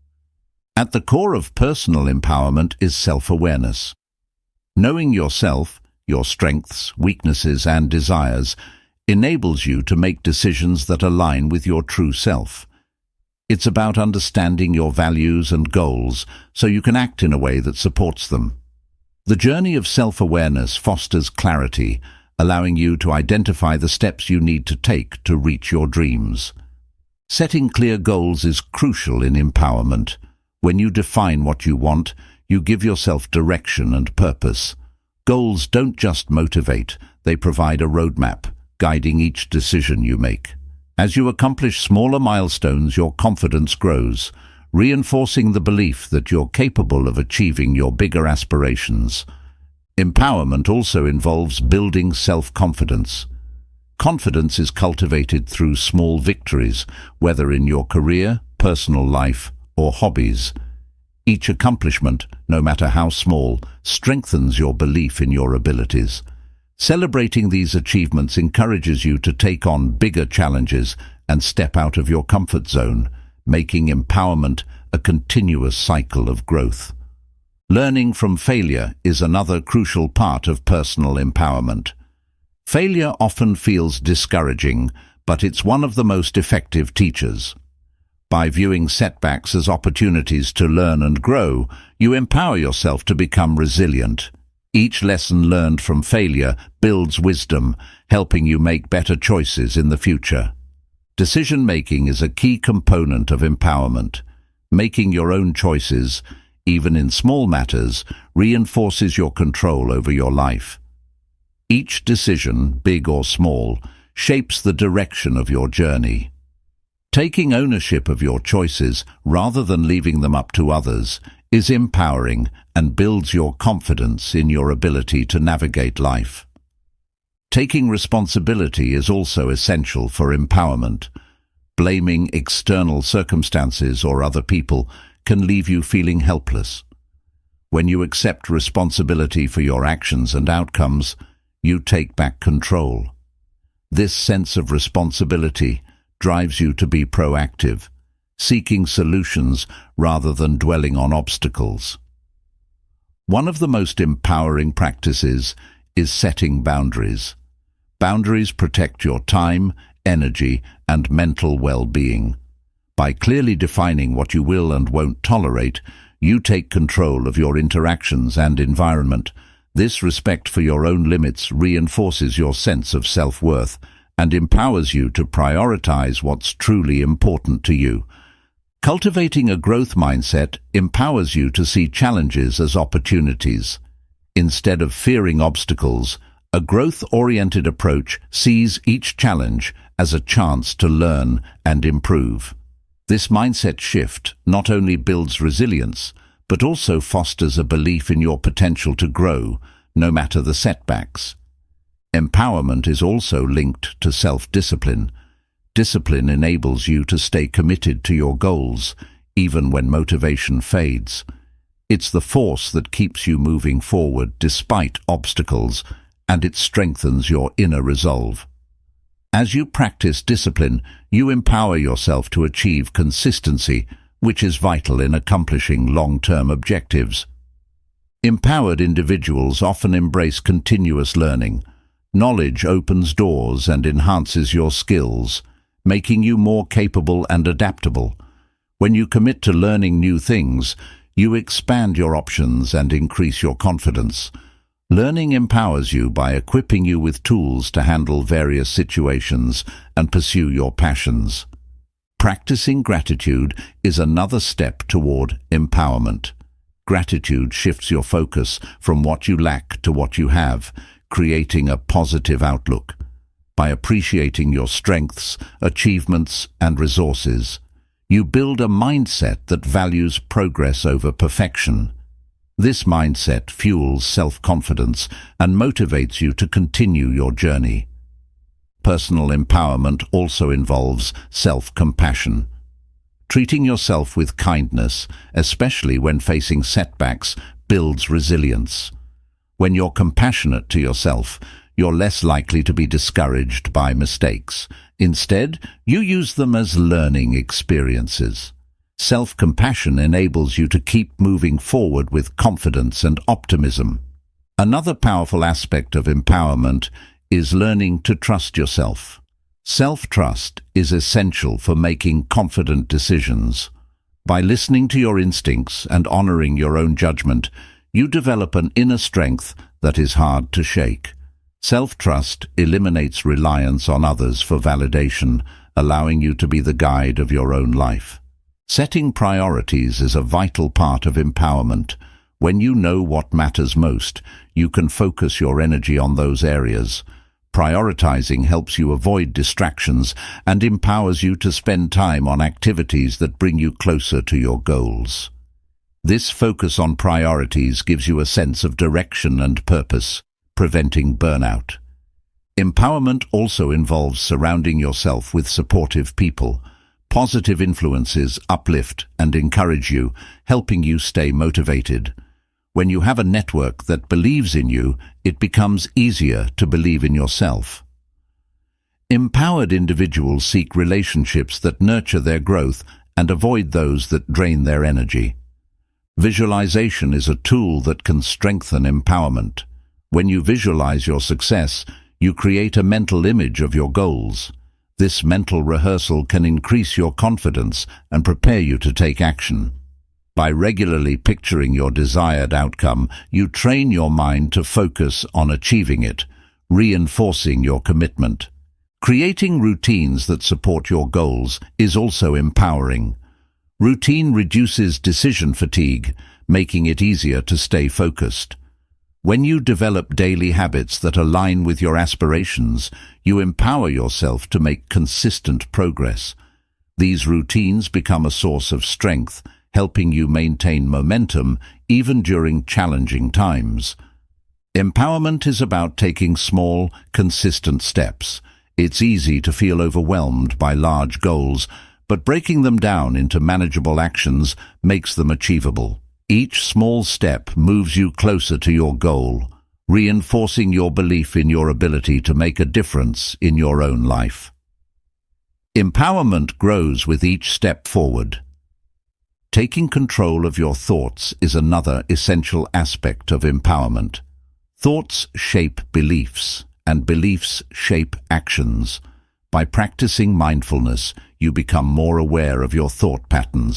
At the core of personal empowerment is self-awareness. Knowing yourself, your strengths, weaknesses, and desires enables you to make decisions that align with your true self. It's about understanding your values and goals so you can act in a way that supports them. The journey of self-awareness fosters clarity, allowing you to identify the steps you need to take to reach your dreams. Setting clear goals is crucial in empowerment. When you define what you want, you give yourself direction and purpose. Goals don't just motivate, they provide a roadmap, guiding each decision you make. As you accomplish smaller milestones, your confidence grows, reinforcing the belief that you're capable of achieving your bigger aspirations. Empowerment also involves building self-confidence. Confidence is cultivated through small victories, whether in your career, personal life, or hobbies. Each accomplishment, no matter how small, strengthens your belief in your abilities. Celebrating these achievements encourages you to take on bigger challenges and step out of your comfort zone, making empowerment a continuous cycle of growth. Learning from failure is another crucial part of personal empowerment. Failure often feels discouraging, but it's one of the most effective teachers. By viewing setbacks as opportunities to learn and grow, you empower yourself to become resilient. Each lesson learned from failure builds wisdom, helping you make better choices in the future. Decision-making is a key component of empowerment. Making your own choices, even in small matters, reinforces your control over your life. Each decision, big or small, shapes the direction of your journey. Taking ownership of your choices rather than leaving them up to others is empowering and builds your confidence in your ability to navigate life. Taking responsibility is also essential for empowerment. Blaming external circumstances or other people can leave you feeling helpless. When you accept responsibility for your actions and outcomes, you take back control. This sense of responsibility drives you to be proactive, seeking solutions rather than dwelling on obstacles. One of the most empowering practices is setting boundaries. Boundaries protect your time, energy, and mental well-being. By clearly defining what you will and won't tolerate, You take control of your interactions and environment. This respect for your own limits reinforces your sense of self-worth and empowers you to prioritize what's truly important to you. Cultivating a growth mindset empowers you to see challenges as opportunities. Instead of fearing obstacles, a growth-oriented approach sees each challenge as a chance to learn and improve. This mindset shift not only builds resilience, but also fosters a belief in your potential to grow, no matter the setbacks. Empowerment is also linked to self-discipline. Discipline enables you to stay committed to your goals, even when motivation fades. It's the force that keeps you moving forward despite obstacles, and it strengthens your inner resolve. As you practice discipline, you empower yourself to achieve consistency, which is vital in accomplishing long-term objectives. Empowered individuals often embrace continuous learning. Knowledge opens doors and enhances your skills, making you more capable and adaptable. When you commit to learning new things, you expand your options and increase your confidence. Learning empowers you by equipping you with tools to handle various situations and pursue your passions. Practicing gratitude is another step toward empowerment. Gratitude shifts your focus from what you lack to what you have, creating a positive outlook. By appreciating your strengths, achievements, and resources, you build a mindset that values progress over perfection. This mindset fuels self-confidence and motivates you to continue your journey. Personal empowerment also involves self-compassion. Treating yourself with kindness, especially when facing setbacks, builds resilience. When you're compassionate to yourself, you're less likely to be discouraged by mistakes. Instead, you use them as learning experiences. Self-compassion enables you to keep moving forward with confidence and optimism. Another powerful aspect of empowerment is learning to trust yourself. Self-trust is essential for making confident decisions. By listening to your instincts and honoring your own judgment, you develop an inner strength that is hard to shake. Self-trust eliminates reliance on others for validation, allowing you to be the guide of your own life. Setting priorities is a vital part of empowerment. When you know what matters most, you can focus your energy on those areas. Prioritizing helps you avoid distractions and empowers you to spend time on activities that bring you closer to your goals. This focus on priorities gives you a sense of direction and purpose, preventing burnout. Empowerment also involves surrounding yourself with supportive people. Positive influences uplift and encourage you, helping you stay motivated. When you have a network that believes in you, it becomes easier to believe in yourself. Empowered individuals seek relationships that nurture their growth and avoid those that drain their energy. Visualization is a tool that can strengthen empowerment. When you visualize your success, you create a mental image of your goals. This mental rehearsal can increase your confidence and prepare you to take action. By regularly picturing your desired outcome, you train your mind to focus on achieving it, reinforcing your commitment. Creating routines that support your goals is also empowering. Routine reduces decision fatigue, making it easier to stay focused. When you develop daily habits that align with your aspirations, you empower yourself to make consistent progress. These routines become a source of strength, helping you maintain momentum even during challenging times. Empowerment is about taking small, consistent steps. It's easy to feel overwhelmed by large goals, but breaking them down into manageable actions makes them achievable. Each small step moves you closer to your goal, reinforcing your belief in your ability to make a difference in your own life. Empowerment grows with each step forward. Taking control of your thoughts is another essential aspect of empowerment. Thoughts shape beliefs, and beliefs shape actions. By practicing mindfulness, you become more aware of your thought patterns,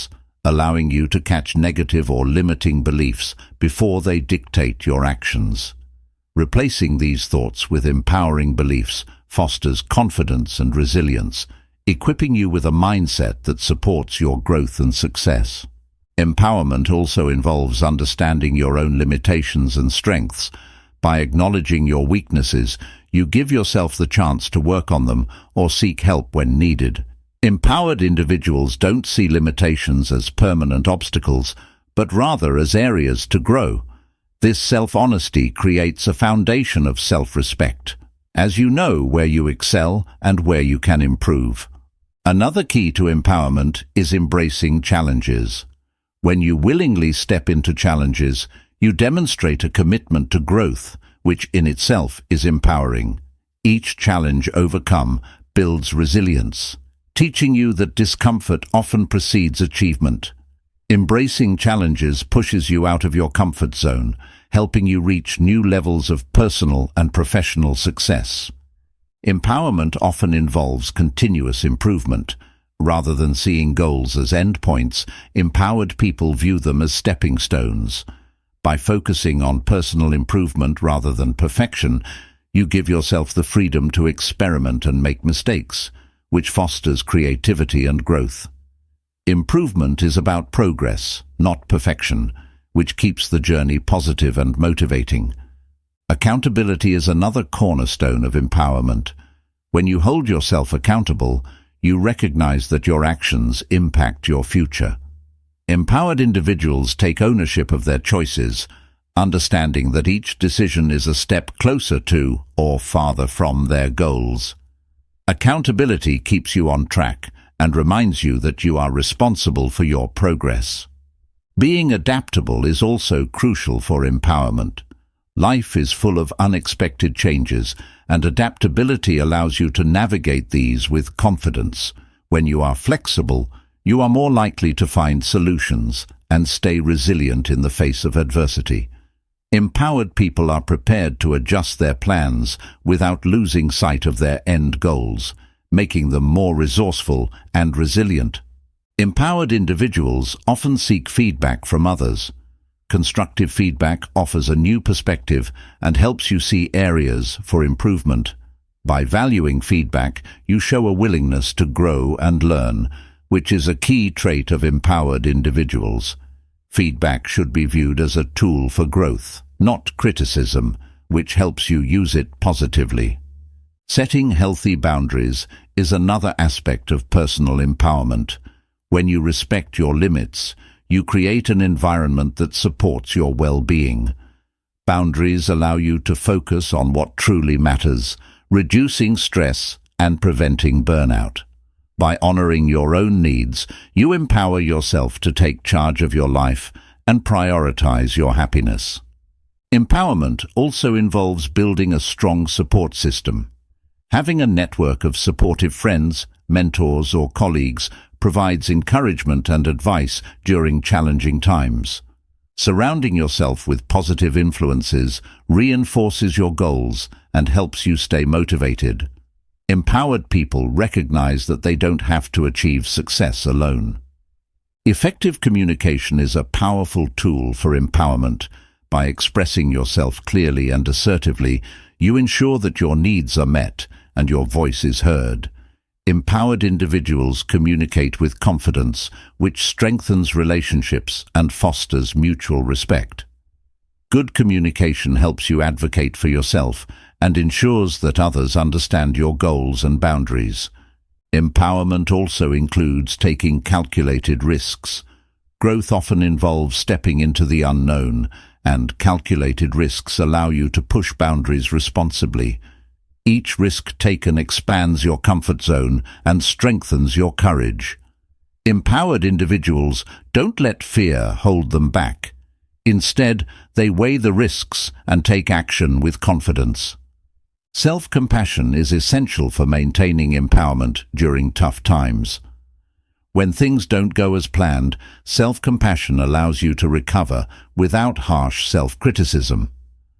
allowing you to catch negative or limiting beliefs before they dictate your actions. Replacing these thoughts with empowering beliefs fosters confidence and resilience, equipping you with a mindset that supports your growth and success. Empowerment also involves understanding your own limitations and strengths. By acknowledging your weaknesses, you give yourself the chance to work on them or seek help when needed. Empowered individuals don't see limitations as permanent obstacles, but rather as areas to grow. This self-honesty creates a foundation of self-respect, as you know where you excel and where you can improve. Another key to empowerment is embracing challenges. When you willingly step into challenges, you demonstrate a commitment to growth, which in itself is empowering. Each challenge overcome builds resilience, teaching you that discomfort often precedes achievement. Embracing challenges pushes you out of your comfort zone, helping you reach new levels of personal and professional success. Empowerment often involves continuous improvement. Rather than seeing goals as endpoints, empowered people view them as stepping stones. By focusing on personal improvement rather than perfection, you give yourself the freedom to experiment and make mistakes, which fosters creativity and growth. Improvement is about progress, not perfection, which keeps the journey positive and motivating. Accountability is another cornerstone of empowerment. When you hold yourself accountable, you recognize that your actions impact your future. Empowered individuals take ownership of their choices, understanding that each decision is a step closer to or farther from their goals. Accountability keeps you on track and reminds you that you are responsible for your progress. Being adaptable is also crucial for empowerment. Life is full of unexpected changes, and adaptability allows you to navigate these with confidence. When you are flexible, you are more likely to find solutions and stay resilient in the face of adversity. Empowered people are prepared to adjust their plans without losing sight of their end goals, making them more resourceful and resilient. Empowered individuals often seek feedback from others. Constructive feedback offers a new perspective and helps you see areas for improvement. By valuing feedback, you show a willingness to grow and learn, which is a key trait of empowered individuals. Feedback should be viewed as a tool for growth, not criticism, which helps you use it positively. Setting healthy boundaries is another aspect of personal empowerment. When you respect your limits, you create an environment that supports your well-being. Boundaries allow you to focus on what truly matters, reducing stress and preventing burnout. By honoring your own needs, you empower yourself to take charge of your life and prioritize your happiness. Empowerment also involves building a strong support system. Having a network of supportive friends, mentors, or colleagues provides encouragement and advice during challenging times. Surrounding yourself with positive influences reinforces your goals and helps you stay motivated. Empowered people recognize that they don't have to achieve success alone. Effective communication is a powerful tool for empowerment. By expressing yourself clearly and assertively, you ensure that your needs are met and your voice is heard. Empowered individuals communicate with confidence, which strengthens relationships and fosters mutual respect. Good communication helps you advocate for yourself and ensures that others understand your goals and boundaries. Empowerment also includes taking calculated risks. Growth often involves stepping into the unknown, and calculated risks allow you to push boundaries responsibly. Each risk taken expands your comfort zone and strengthens your courage. Empowered individuals don't let fear hold them back. Instead, they weigh the risks and take action with confidence. Self-compassion is essential for maintaining empowerment during tough times. When things don't go as planned, self-compassion allows you to recover without harsh self-criticism.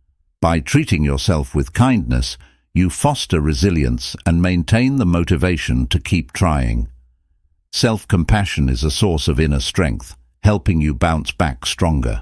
By treating yourself with kindness, you foster resilience and maintain the motivation to keep trying. Self-compassion is a source of inner strength. helping you bounce back stronger.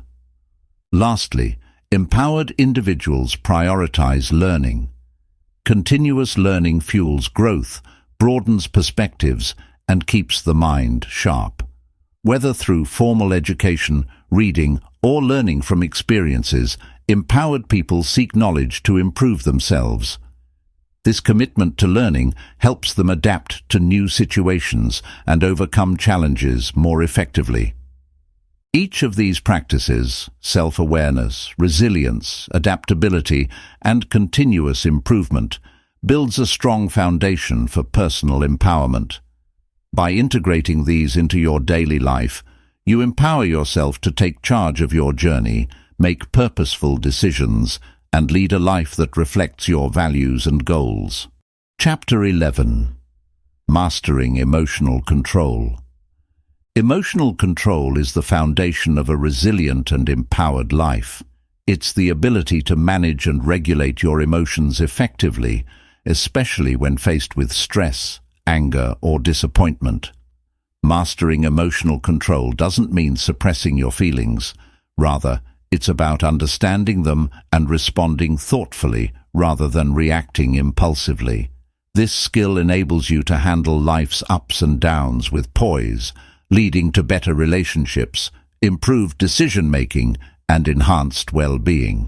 Lastly, empowered individuals prioritize learning. Continuous learning fuels growth, broadens perspectives, and keeps the mind sharp. Whether through formal education, reading, or learning from experiences, empowered people seek knowledge to improve themselves. This commitment to learning helps them adapt to new situations and overcome challenges more effectively. Each of these practices, self-awareness, resilience, adaptability, and continuous improvement, builds a strong foundation for personal empowerment. By integrating these into your daily life, you empower yourself to take charge of your journey, make purposeful decisions, and lead a life that reflects your values and goals. Chapter eleven. Mastering Emotional Control. Emotional control is the foundation of a resilient and empowered life. It's the ability to manage and regulate your emotions effectively, especially when faced with stress, anger, or disappointment. Mastering emotional control doesn't mean suppressing your feelings. Rather, it's about understanding them and responding thoughtfully rather than reacting impulsively. This skill enables you to handle life's ups and downs with poise, leading to better relationships, improved decision-making, and enhanced well-being.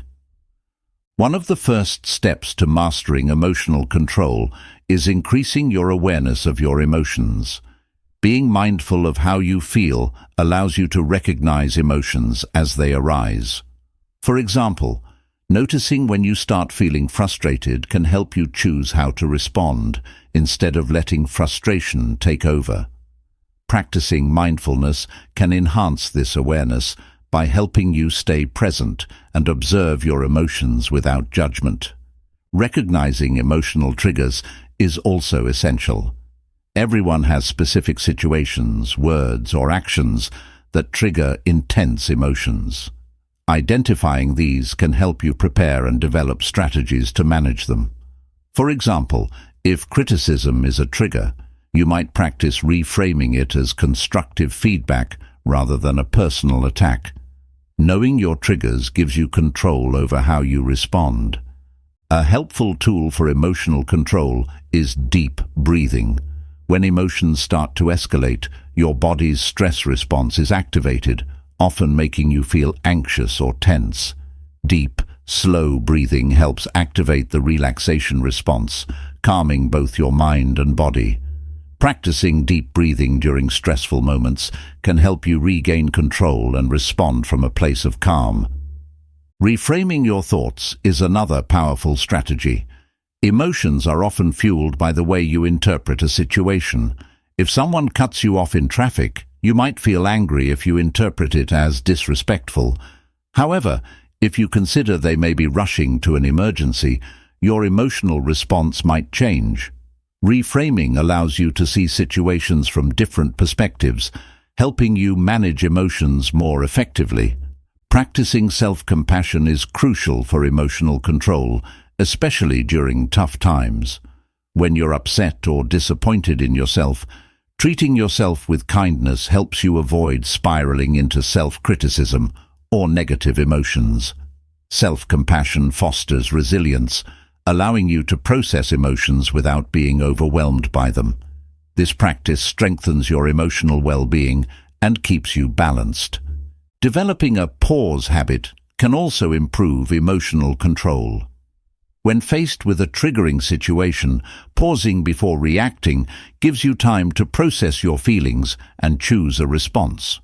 One of the first steps to mastering emotional control is increasing your awareness of your emotions. Being mindful of how you feel allows you to recognize emotions as they arise. For example, noticing when you start feeling frustrated can help you choose how to respond, instead of letting frustration take over. Practicing mindfulness can enhance this awareness by helping you stay present and observe your emotions without judgment. Recognizing emotional triggers is also essential. Everyone has specific situations, words, or actions that trigger intense emotions. Identifying these can help you prepare and develop strategies to manage them. For example, if criticism is a trigger, you might practice reframing it as constructive feedback rather than a personal attack. Knowing your triggers gives you control over how you respond. A helpful tool for emotional control is deep breathing. When emotions start to escalate, your body's stress response is activated, often making you feel anxious or tense. Deep, slow breathing helps activate the relaxation response, calming both your mind and body. Practicing deep breathing during stressful moments can help you regain control and respond from a place of calm. Reframing your thoughts is another powerful strategy. Emotions are often fueled by the way you interpret a situation. If someone cuts you off in traffic, you might feel angry if you interpret it as disrespectful. However, if you consider they may be rushing to an emergency, your emotional response might change. Reframing allows you to see situations from different perspectives, helping you manage emotions more effectively. Practicing self-compassion is crucial for emotional control, especially during tough times. When you're upset or disappointed in yourself, treating yourself with kindness helps you avoid spiraling into self-criticism or negative emotions. Self-compassion fosters resilience, allowing you to process emotions without being overwhelmed by them. This practice strengthens your emotional well-being and keeps you balanced. Developing a pause habit can also improve emotional control. When faced with a triggering situation, pausing before reacting gives you time to process your feelings and choose a response.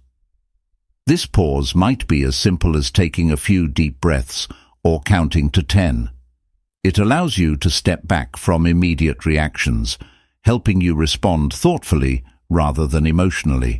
This pause might be as simple as taking a few deep breaths or counting to ten. It allows you to step back from immediate reactions, helping you respond thoughtfully rather than emotionally.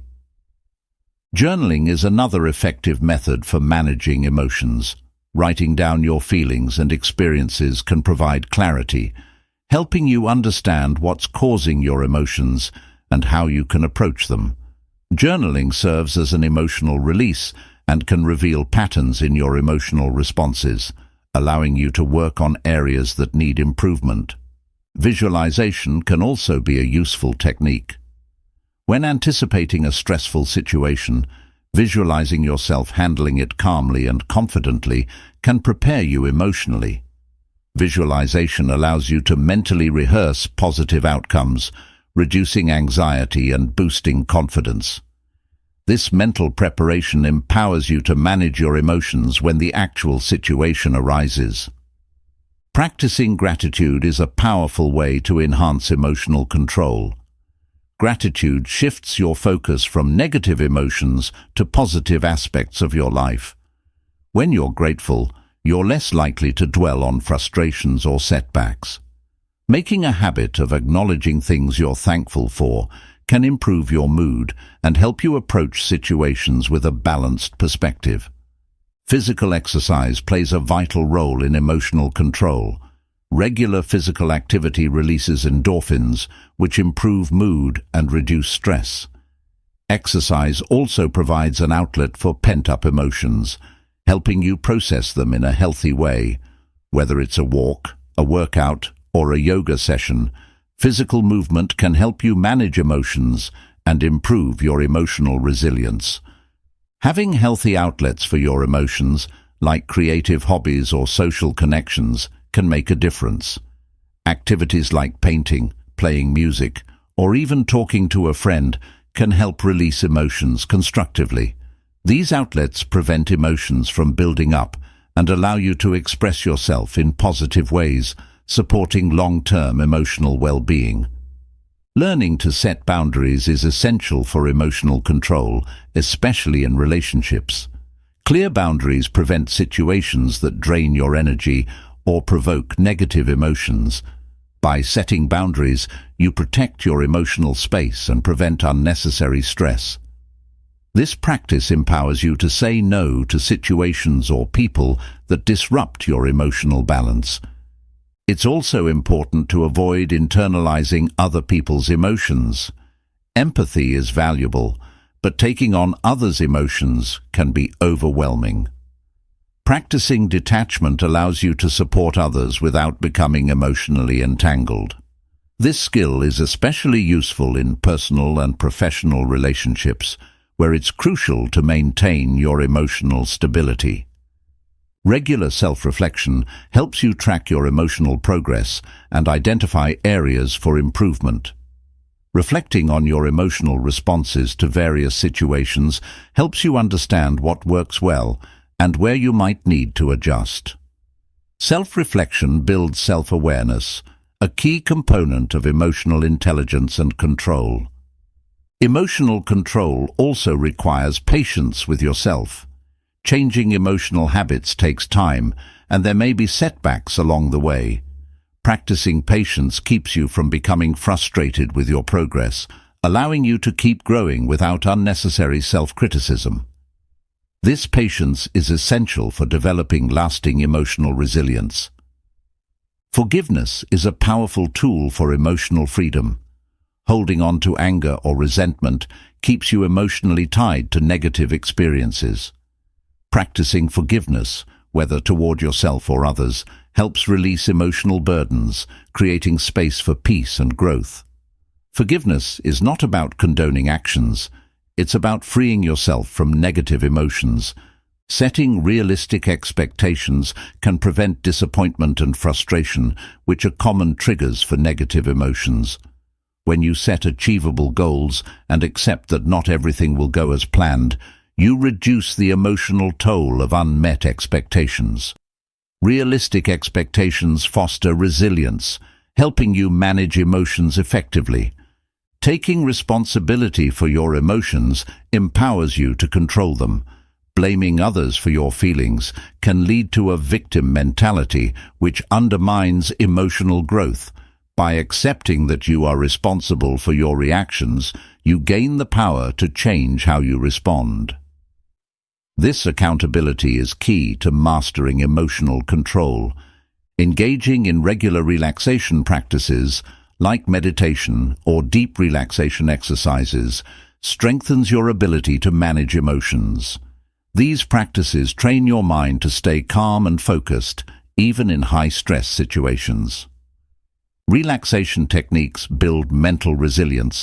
Journaling is another effective method for managing emotions. Writing down your feelings and experiences can provide clarity, helping you understand what's causing your emotions and how you can approach them. Journaling serves as an emotional release and can reveal patterns in your emotional responses, allowing you to work on areas that need improvement. Visualization can also be a useful technique. When anticipating a stressful situation, Visualizing yourself handling it calmly and confidently can prepare you emotionally. Visualization allows you to mentally rehearse positive outcomes, reducing anxiety and boosting confidence. This mental preparation empowers you to manage your emotions when the actual situation arises. Practicing gratitude is a powerful way to enhance emotional control. Gratitude shifts your focus from negative emotions to positive aspects of your life. When you're grateful, you're less likely to dwell on frustrations or setbacks. Making a habit of acknowledging things you're thankful for can improve your mood and help you approach situations with a balanced perspective. Physical exercise plays a vital role in emotional control. Regular physical activity releases endorphins, which improve mood and reduce stress. Exercise also provides an outlet for pent-up emotions, helping you process them in a healthy way. Whether it's a walk, a workout, or a yoga session, physical movement can help you manage emotions and improve your emotional resilience. Having healthy outlets for your emotions, like creative hobbies or social connections, can make a difference. Activities like painting, playing music, or even talking to a friend can help release emotions constructively. These outlets prevent emotions from building up and allow you to express yourself in positive ways, supporting long-term emotional well-being. Learning to set boundaries is essential for emotional control, especially in relationships. Clear boundaries prevent situations that drain your energy or provoke negative emotions. By setting boundaries, you protect your emotional space and prevent unnecessary stress. This practice empowers you to say no to situations or people that disrupt your emotional balance. It's also important to avoid internalizing other people's emotions. Empathy is valuable, but taking on others' emotions can be overwhelming. Practicing detachment allows you to support others without becoming emotionally entangled. This skill is especially useful in personal and professional relationships, where it's crucial to maintain your emotional stability. Regular self-reflection helps you track your emotional progress and identify areas for improvement. Reflecting on your emotional responses to various situations helps you understand what works well and where you might need to adjust. Self-reflection builds self-awareness, a key component of emotional intelligence and control. Emotional control also requires patience with yourself. Changing emotional habits takes time, and there may be setbacks along the way. Practicing patience keeps you from becoming frustrated with your progress, allowing you to keep growing without unnecessary self-criticism. This patience is essential for developing lasting emotional resilience. Forgiveness is a powerful tool for emotional freedom. Holding on to anger or resentment keeps you emotionally tied to negative experiences. Practicing forgiveness, whether toward yourself or others, helps release emotional burdens, creating space for peace and growth. Forgiveness is not about condoning actions. It's about freeing yourself from negative emotions. Setting realistic expectations can prevent disappointment and frustration, which are common triggers for negative emotions. When you set achievable goals and accept that not everything will go as planned, you reduce the emotional toll of unmet expectations. Realistic expectations foster resilience, helping you manage emotions effectively. Taking responsibility for your emotions empowers you to control them. Blaming others for your feelings can lead to a victim mentality, which undermines emotional growth. By accepting that you are responsible for your reactions, you gain the power to change how you respond. This accountability is key to mastering emotional control. Engaging in regular relaxation practices, like meditation or deep relaxation exercises, strengthens your ability to manage emotions. These practices train your mind to stay calm and focused, even in high-stress situations. Relaxation techniques build mental resilience.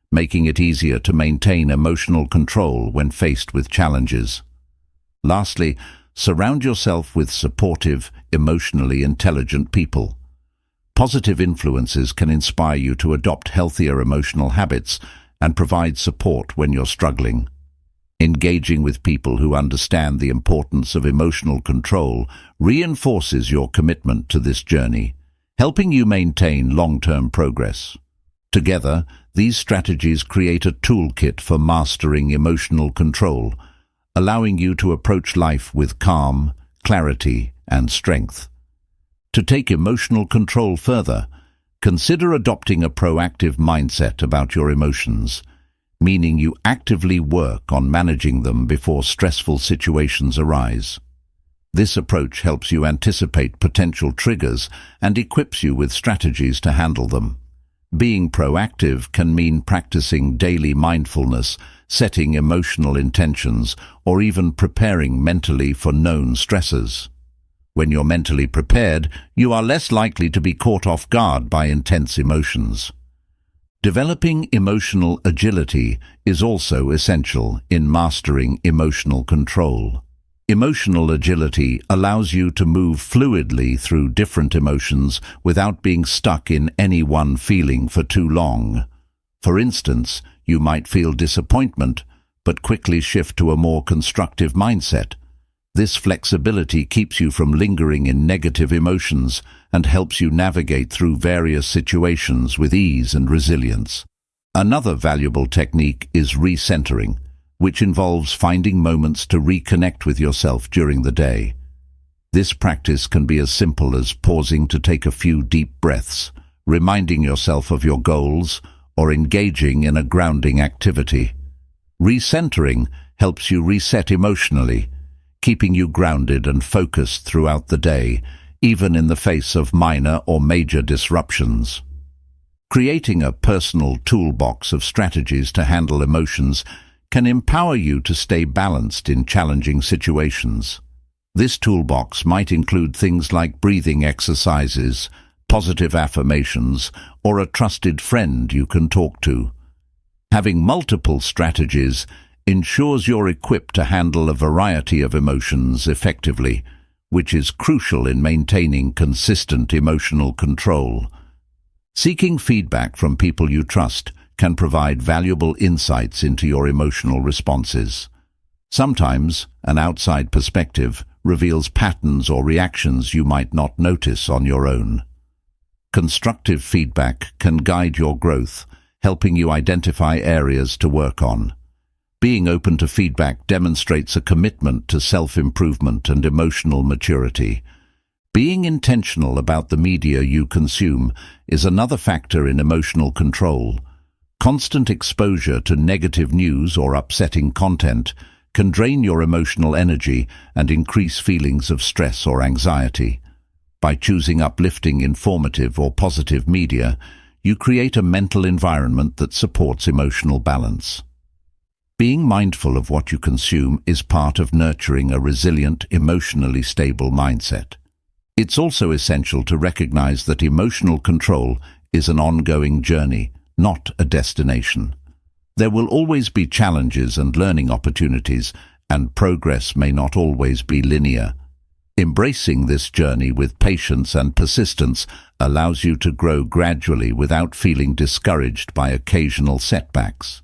making it easier to maintain emotional control when faced with challenges. Lastly, surround yourself with supportive, emotionally intelligent people. Positive influences can inspire you to adopt healthier emotional habits and provide support when you're struggling. Engaging with people who understand the importance of emotional control reinforces your commitment to this journey, helping you maintain long-term progress. Together, these strategies create a toolkit for mastering emotional control, allowing you to approach life with calm, clarity, and strength. To take emotional control further, consider adopting a proactive mindset about your emotions, meaning you actively work on managing them before stressful situations arise. This approach helps you anticipate potential triggers and equips you with strategies to handle them. Being proactive can mean practicing daily mindfulness, setting emotional intentions, or even preparing mentally for known stressors. When you're mentally prepared, you are less likely to be caught off guard by intense emotions. Developing emotional agility is also essential in mastering emotional control. Emotional agility allows you to move fluidly through different emotions without being stuck in any one feeling for too long. For instance, you might feel disappointment, but quickly shift to a more constructive mindset. This flexibility keeps you from lingering in negative emotions and helps you navigate through various situations with ease and resilience. Another valuable technique is recentering, which involves finding moments to reconnect with yourself during the day. This practice can be as simple as pausing to take a few deep breaths, reminding yourself of your goals, or engaging in a grounding activity. Recentering helps you reset emotionally, keeping you grounded and focused throughout the day, even in the face of minor or major disruptions. Creating a personal toolbox of strategies to handle emotions can empower you to stay balanced in challenging situations. This toolbox might include things like breathing exercises, positive affirmations, or a trusted friend you can talk to. Having multiple strategies ensures you're equipped to handle a variety of emotions effectively, which is crucial in maintaining consistent emotional control. Seeking feedback from people you trust can provide valuable insights into your emotional responses. Sometimes, an outside perspective reveals patterns or reactions you might not notice on your own. Constructive feedback can guide your growth, helping you identify areas to work on. Being open to feedback demonstrates a commitment to self-improvement and emotional maturity. Being intentional about the media you consume is another factor in emotional control. Constant exposure to negative news or upsetting content can drain your emotional energy and increase feelings of stress or anxiety. By choosing uplifting, informative, or positive media, you create a mental environment that supports emotional balance. Being mindful of what you consume is part of nurturing a resilient, emotionally stable mindset. It's also essential to recognize that emotional control is an ongoing journey, not a destination. There will always be challenges and learning opportunities, and progress may not always be linear. Embracing this journey with patience and persistence allows you to grow gradually without feeling discouraged by occasional setbacks.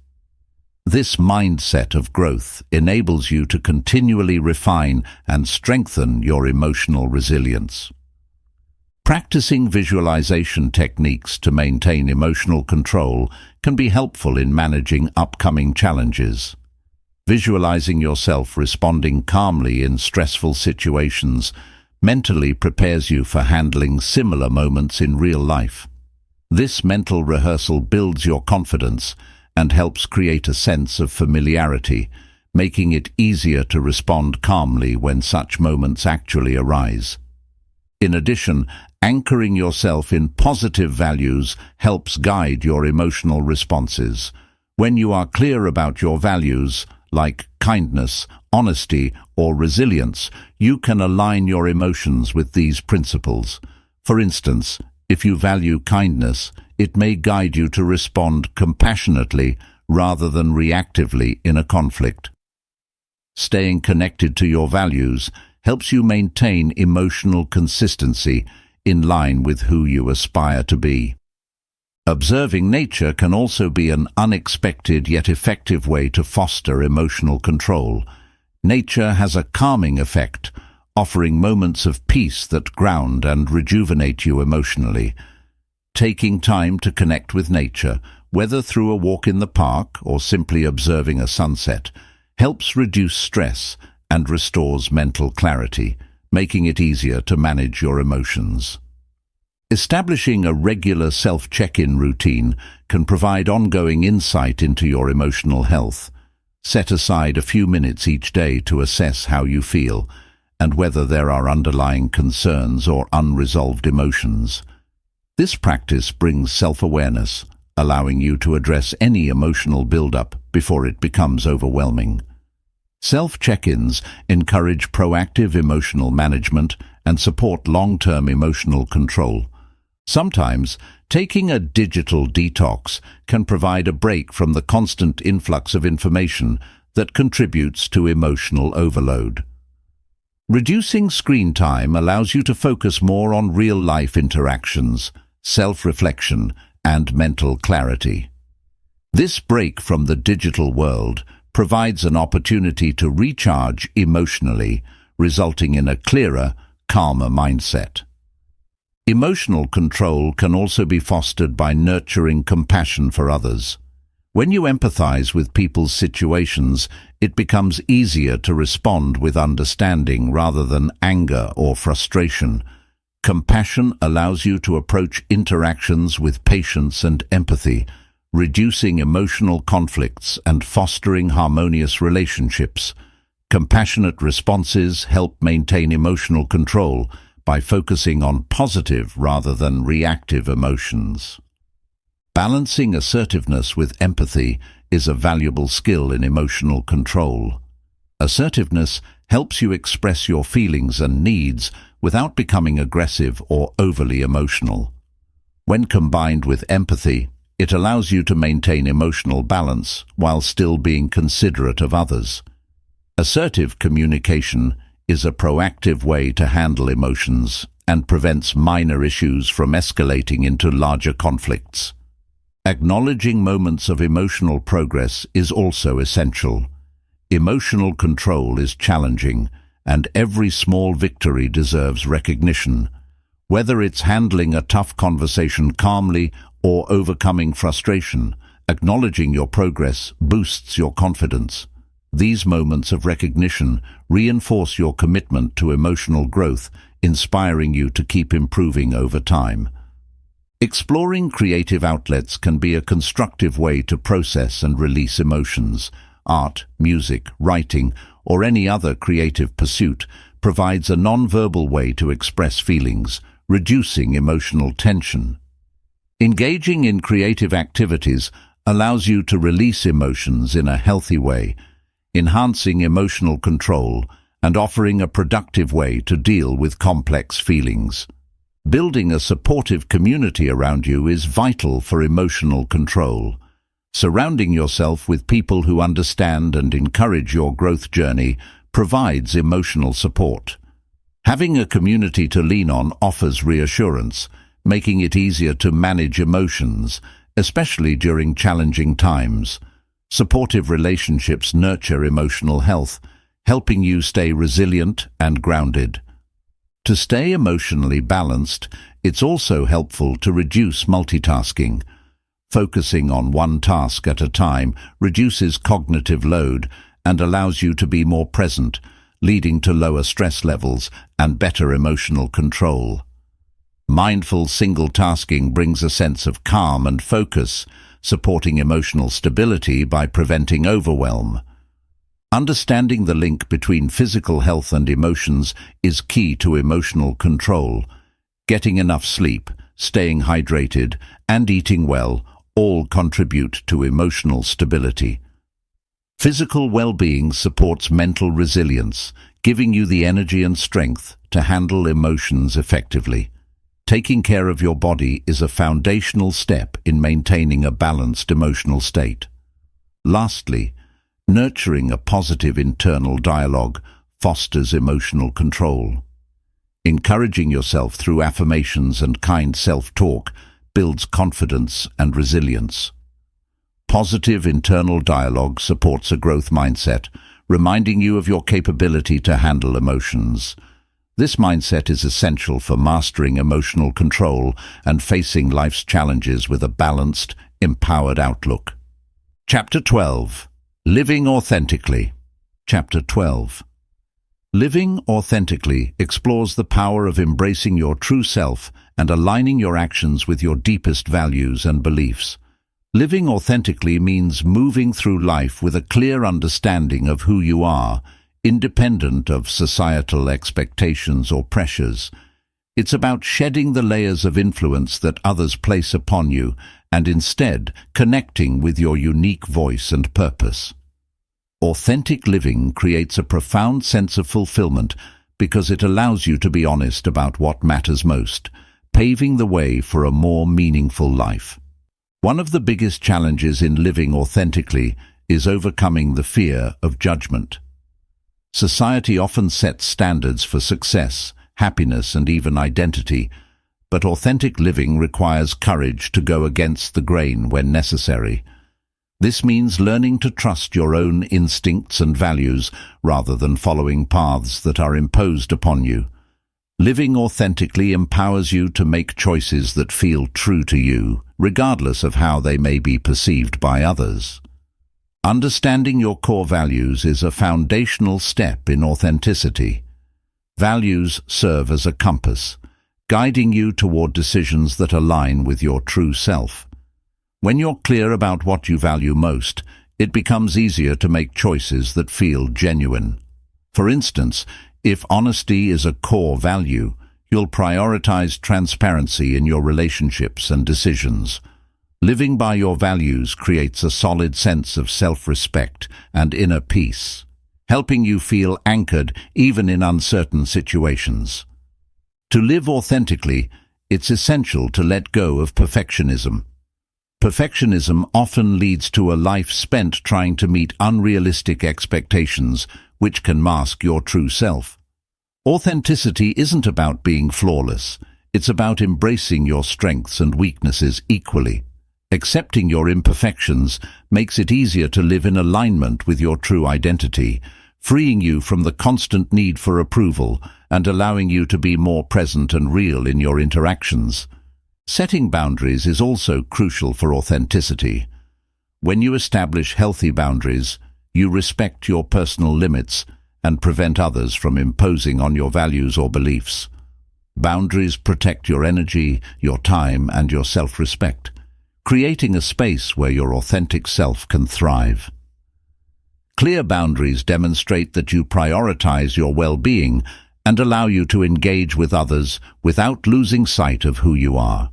This mindset of growth enables you to continually refine and strengthen your emotional resilience. Practicing visualization techniques to maintain emotional control can be helpful in managing upcoming challenges. Visualizing yourself responding calmly in stressful situations mentally prepares you for handling similar moments in real life. This mental rehearsal builds your confidence and helps create a sense of familiarity, making it easier to respond calmly when such moments actually arise. In addition, anchoring yourself in positive values helps guide your emotional responses. When you are clear about your values, like kindness, honesty, or resilience, you can align your emotions with these principles. For instance, if you value kindness, it may guide you to respond compassionately rather than reactively in a conflict. Staying connected to your values helps you maintain emotional consistency in line with who you aspire to be. Observing nature can also be an unexpected yet effective way to foster emotional control. Nature has a calming effect, offering moments of peace that ground and rejuvenate you emotionally. Taking time to connect with nature, whether through a walk in the park or simply observing a sunset, helps reduce stress and restores mental clarity, making it easier to manage your emotions. Establishing a regular self-check-in routine can provide ongoing insight into your emotional health. Set aside a few minutes each day to assess how you feel and whether there are underlying concerns or unresolved emotions. This practice brings self-awareness, allowing you to address any emotional buildup before it becomes overwhelming. Self-check-ins encourage proactive emotional management and support long-term emotional control. Sometimes, taking a digital detox can provide a break from the constant influx of information that contributes to emotional overload. Reducing screen time allows you to focus more on real-life interactions, self-reflection, and mental clarity. This break from the digital world provides an opportunity to recharge emotionally, resulting in a clearer, calmer mindset. Emotional control can also be fostered by nurturing compassion for others. When you empathize with people's situations, it becomes easier to respond with understanding rather than anger or frustration. Compassion allows you to approach interactions with patience and empathy, reducing emotional conflicts and fostering harmonious relationships. Compassionate responses help maintain emotional control by focusing on positive rather than reactive emotions. Balancing assertiveness with empathy is a valuable skill in emotional control. Assertiveness helps you express your feelings and needs without becoming aggressive or overly emotional. When combined with empathy, it allows you to maintain emotional balance while still being considerate of others. Assertive communication is a proactive way to handle emotions and prevents minor issues from escalating into larger conflicts. Acknowledging moments of emotional progress is also essential. Emotional control is challenging, and every small victory deserves recognition. Whether it's handling a tough conversation calmly or overcoming frustration, acknowledging your progress boosts your confidence. These moments of recognition reinforce your commitment to emotional growth, inspiring you to keep improving over time. Exploring creative outlets can be a constructive way to process and release emotions. Art, music, writing, or any other creative pursuit provides a non-verbal way to express feelings, reducing emotional tension. Engaging in creative activities allows you to release emotions in a healthy way, enhancing emotional control and offering a productive way to deal with complex feelings. Building a supportive community around you is vital for emotional control. Surrounding yourself with people who understand and encourage your growth journey provides emotional support. Having a community to lean on offers reassurance, making it easier to manage emotions, especially during challenging times. Supportive relationships nurture emotional health, helping you stay resilient and grounded. To stay emotionally balanced, it's also helpful to reduce multitasking. Focusing on one task at a time reduces cognitive load and allows you to be more present, leading to lower stress levels and better emotional control. Mindful single-tasking brings a sense of calm and focus, supporting emotional stability by preventing overwhelm. Understanding the link between physical health and emotions is key to emotional control. Getting enough sleep, staying hydrated, and eating well all contribute to emotional stability. Physical well-being supports mental resilience, giving you the energy and strength to handle emotions effectively. Taking care of your body is a foundational step in maintaining a balanced emotional state. Lastly, nurturing a positive internal dialogue fosters emotional control. Encouraging yourself through affirmations and kind self-talk builds confidence and resilience. Positive internal dialogue supports a growth mindset, reminding you of your capability to handle emotions. This mindset is essential for mastering emotional control and facing life's challenges with a balanced, empowered outlook. Chapter twelve. Living Authentically. Chapter twelve. Living authentically explores the power of embracing your true self and aligning your actions with your deepest values and beliefs. Living authentically means moving through life with a clear understanding of who you are, independent of societal expectations or pressures. It's about shedding the layers of influence that others place upon you and instead connecting with your unique voice and purpose. Authentic living creates a profound sense of fulfillment because it allows you to be honest about what matters most, paving the way for a more meaningful life. One of the biggest challenges in living authentically is overcoming the fear of judgment. Society often sets standards for success, happiness, and even identity, but authentic living requires courage to go against the grain when necessary. This means learning to trust your own instincts and values rather than following paths that are imposed upon you. Living authentically empowers you to make choices that feel true to you, regardless of how they may be perceived by others. Understanding your core values is a foundational step in authenticity. Values serve as a compass, guiding you toward decisions that align with your true self. When you're clear about what you value most, it becomes easier to make choices that feel genuine. For instance, if honesty is a core value, you'll prioritize transparency in your relationships and decisions. Living by your values creates a solid sense of self-respect and inner peace, helping you feel anchored even in uncertain situations. To live authentically, it's essential to let go of perfectionism. Perfectionism often leads to a life spent trying to meet unrealistic expectations, which can mask your true self. Authenticity isn't about being flawless. It's about embracing your strengths and weaknesses equally. Accepting your imperfections makes it easier to live in alignment with your true identity, freeing you from the constant need for approval and allowing you to be more present and real in your interactions. Setting boundaries is also crucial for authenticity. When you establish healthy boundaries, you respect your personal limits and prevent others from imposing on your values or beliefs. Boundaries protect your energy, your time, and your self-respect, creating a space where your authentic self can thrive. Clear boundaries demonstrate that you prioritize your well-being and allow you to engage with others without losing sight of who you are.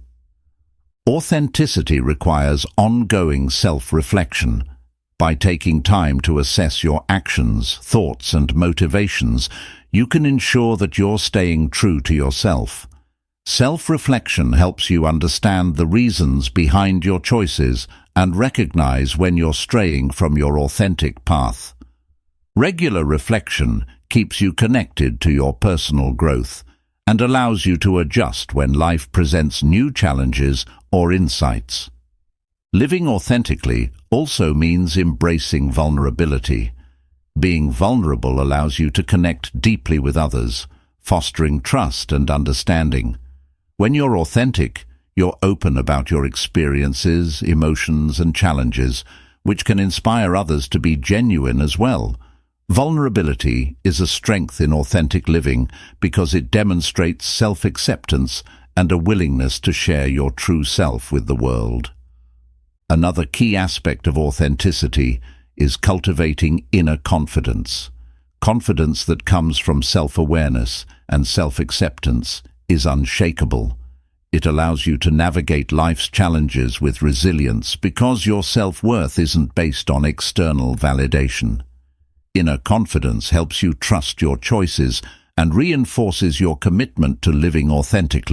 Authenticity requires ongoing self-reflection. By taking time to assess your actions, thoughts, and motivations, you can ensure that you're staying true to yourself. Self-reflection helps you understand the reasons behind your choices and recognize when you're straying from your authentic path. Regular reflection keeps you connected to your personal growth and allows you to adjust when life presents new challenges or insights. Living authentically also means embracing vulnerability. Being vulnerable allows you to connect deeply with others, fostering trust and understanding. When you're authentic, you're open about your experiences, emotions, and challenges, which can inspire others to be genuine as well. Vulnerability is a strength in authentic living because it demonstrates self-acceptance and a willingness to share your true self with the world. Another key aspect of authenticity is cultivating inner confidence. Confidence that comes from self-awareness and self-acceptance is unshakable. It allows you to navigate life's challenges with resilience because your self-worth isn't based on external validation. Inner confidence helps you trust your choices and reinforces your commitment to living authentically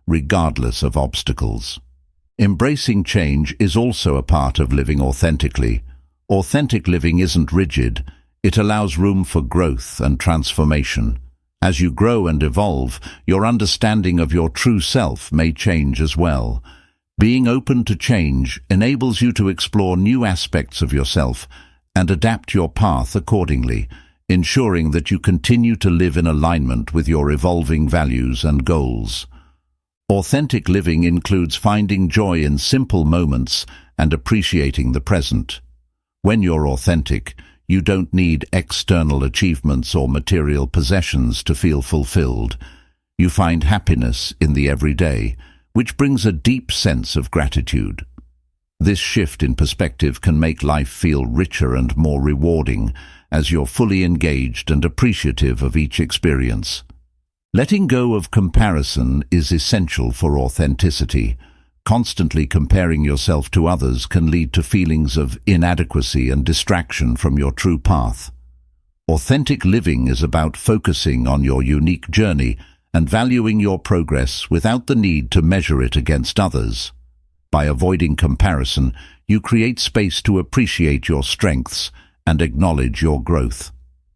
regardless of obstacles. Embracing change is also a part of living authentically. Authentic living isn't rigid. It allows room for growth and transformation. As you grow and evolve, your understanding of your true self may change as well. Being open to change enables you to explore new aspects of yourself and adapt your path accordingly, ensuring that you continue to live in alignment with your evolving values and goals. Authentic living includes finding joy in simple moments and appreciating the present. When you're authentic, you don't need external achievements or material possessions to feel fulfilled. You find happiness in the everyday, which brings a deep sense of gratitude. This shift in perspective can make life feel richer and more rewarding as you're fully engaged and appreciative of each experience. Letting go of comparison is essential for authenticity. Constantly comparing yourself to others can lead to feelings of inadequacy and distraction from your true path. Authentic living is about focusing on your unique journey and valuing your progress without the need to measure it against others. By avoiding comparison, you create space to appreciate your strengths and acknowledge your growth.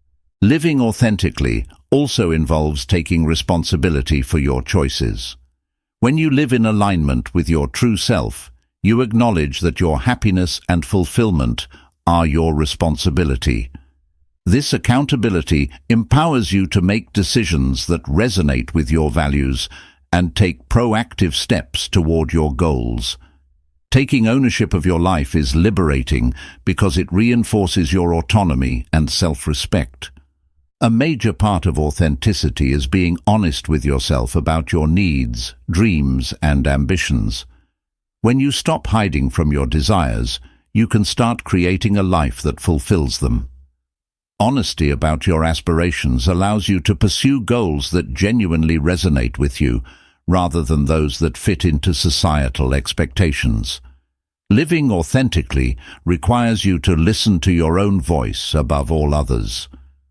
Living authentically also involves taking responsibility for your choices. When you live in alignment with your true self, you acknowledge that your happiness and fulfillment are your responsibility. This accountability empowers you to make decisions that resonate with your values and take proactive steps toward your goals. Taking ownership of your life is liberating because it reinforces your autonomy and self-respect. A major part of authenticity is being honest with yourself about your needs, dreams, and ambitions. When you stop hiding from your desires, you can start creating a life that fulfills them. Honesty about your aspirations allows you to pursue goals that genuinely resonate with you, rather than those that fit into societal expectations. Living authentically requires you to listen to your own voice above all others.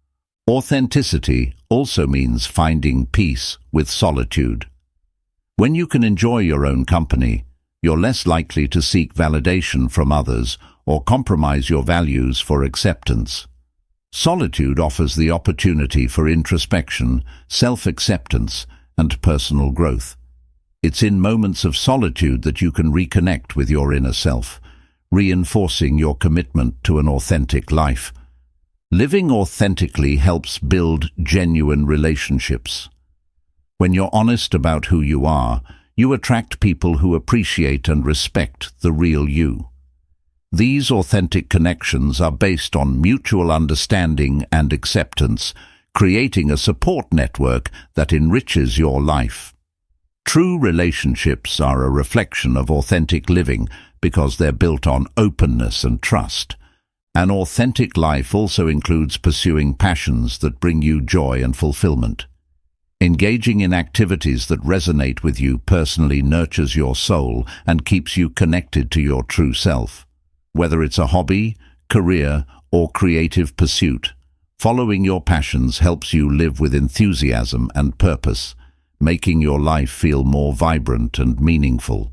Authenticity also means finding peace with solitude. When you can enjoy your own company, you're less likely to seek validation from others or compromise your values for acceptance. Solitude offers the opportunity for introspection, self-acceptance, and personal growth. It's in moments of solitude that you can reconnect with your inner self, reinforcing your commitment to an authentic life. Living authentically helps build genuine relationships. When you're honest about who you are, you attract people who appreciate and respect the real you. These authentic connections are based on mutual understanding and acceptance, creating a support network that enriches your life. True relationships are a reflection of authentic living because they're built on openness and trust. An authentic life also includes pursuing passions that bring you joy and fulfillment. Engaging in activities that resonate with you personally nurtures your soul and keeps you connected to your true self. Whether it's a hobby, career, or creative pursuit, following your passions helps you live with enthusiasm and purpose, making your life feel more vibrant and meaningful.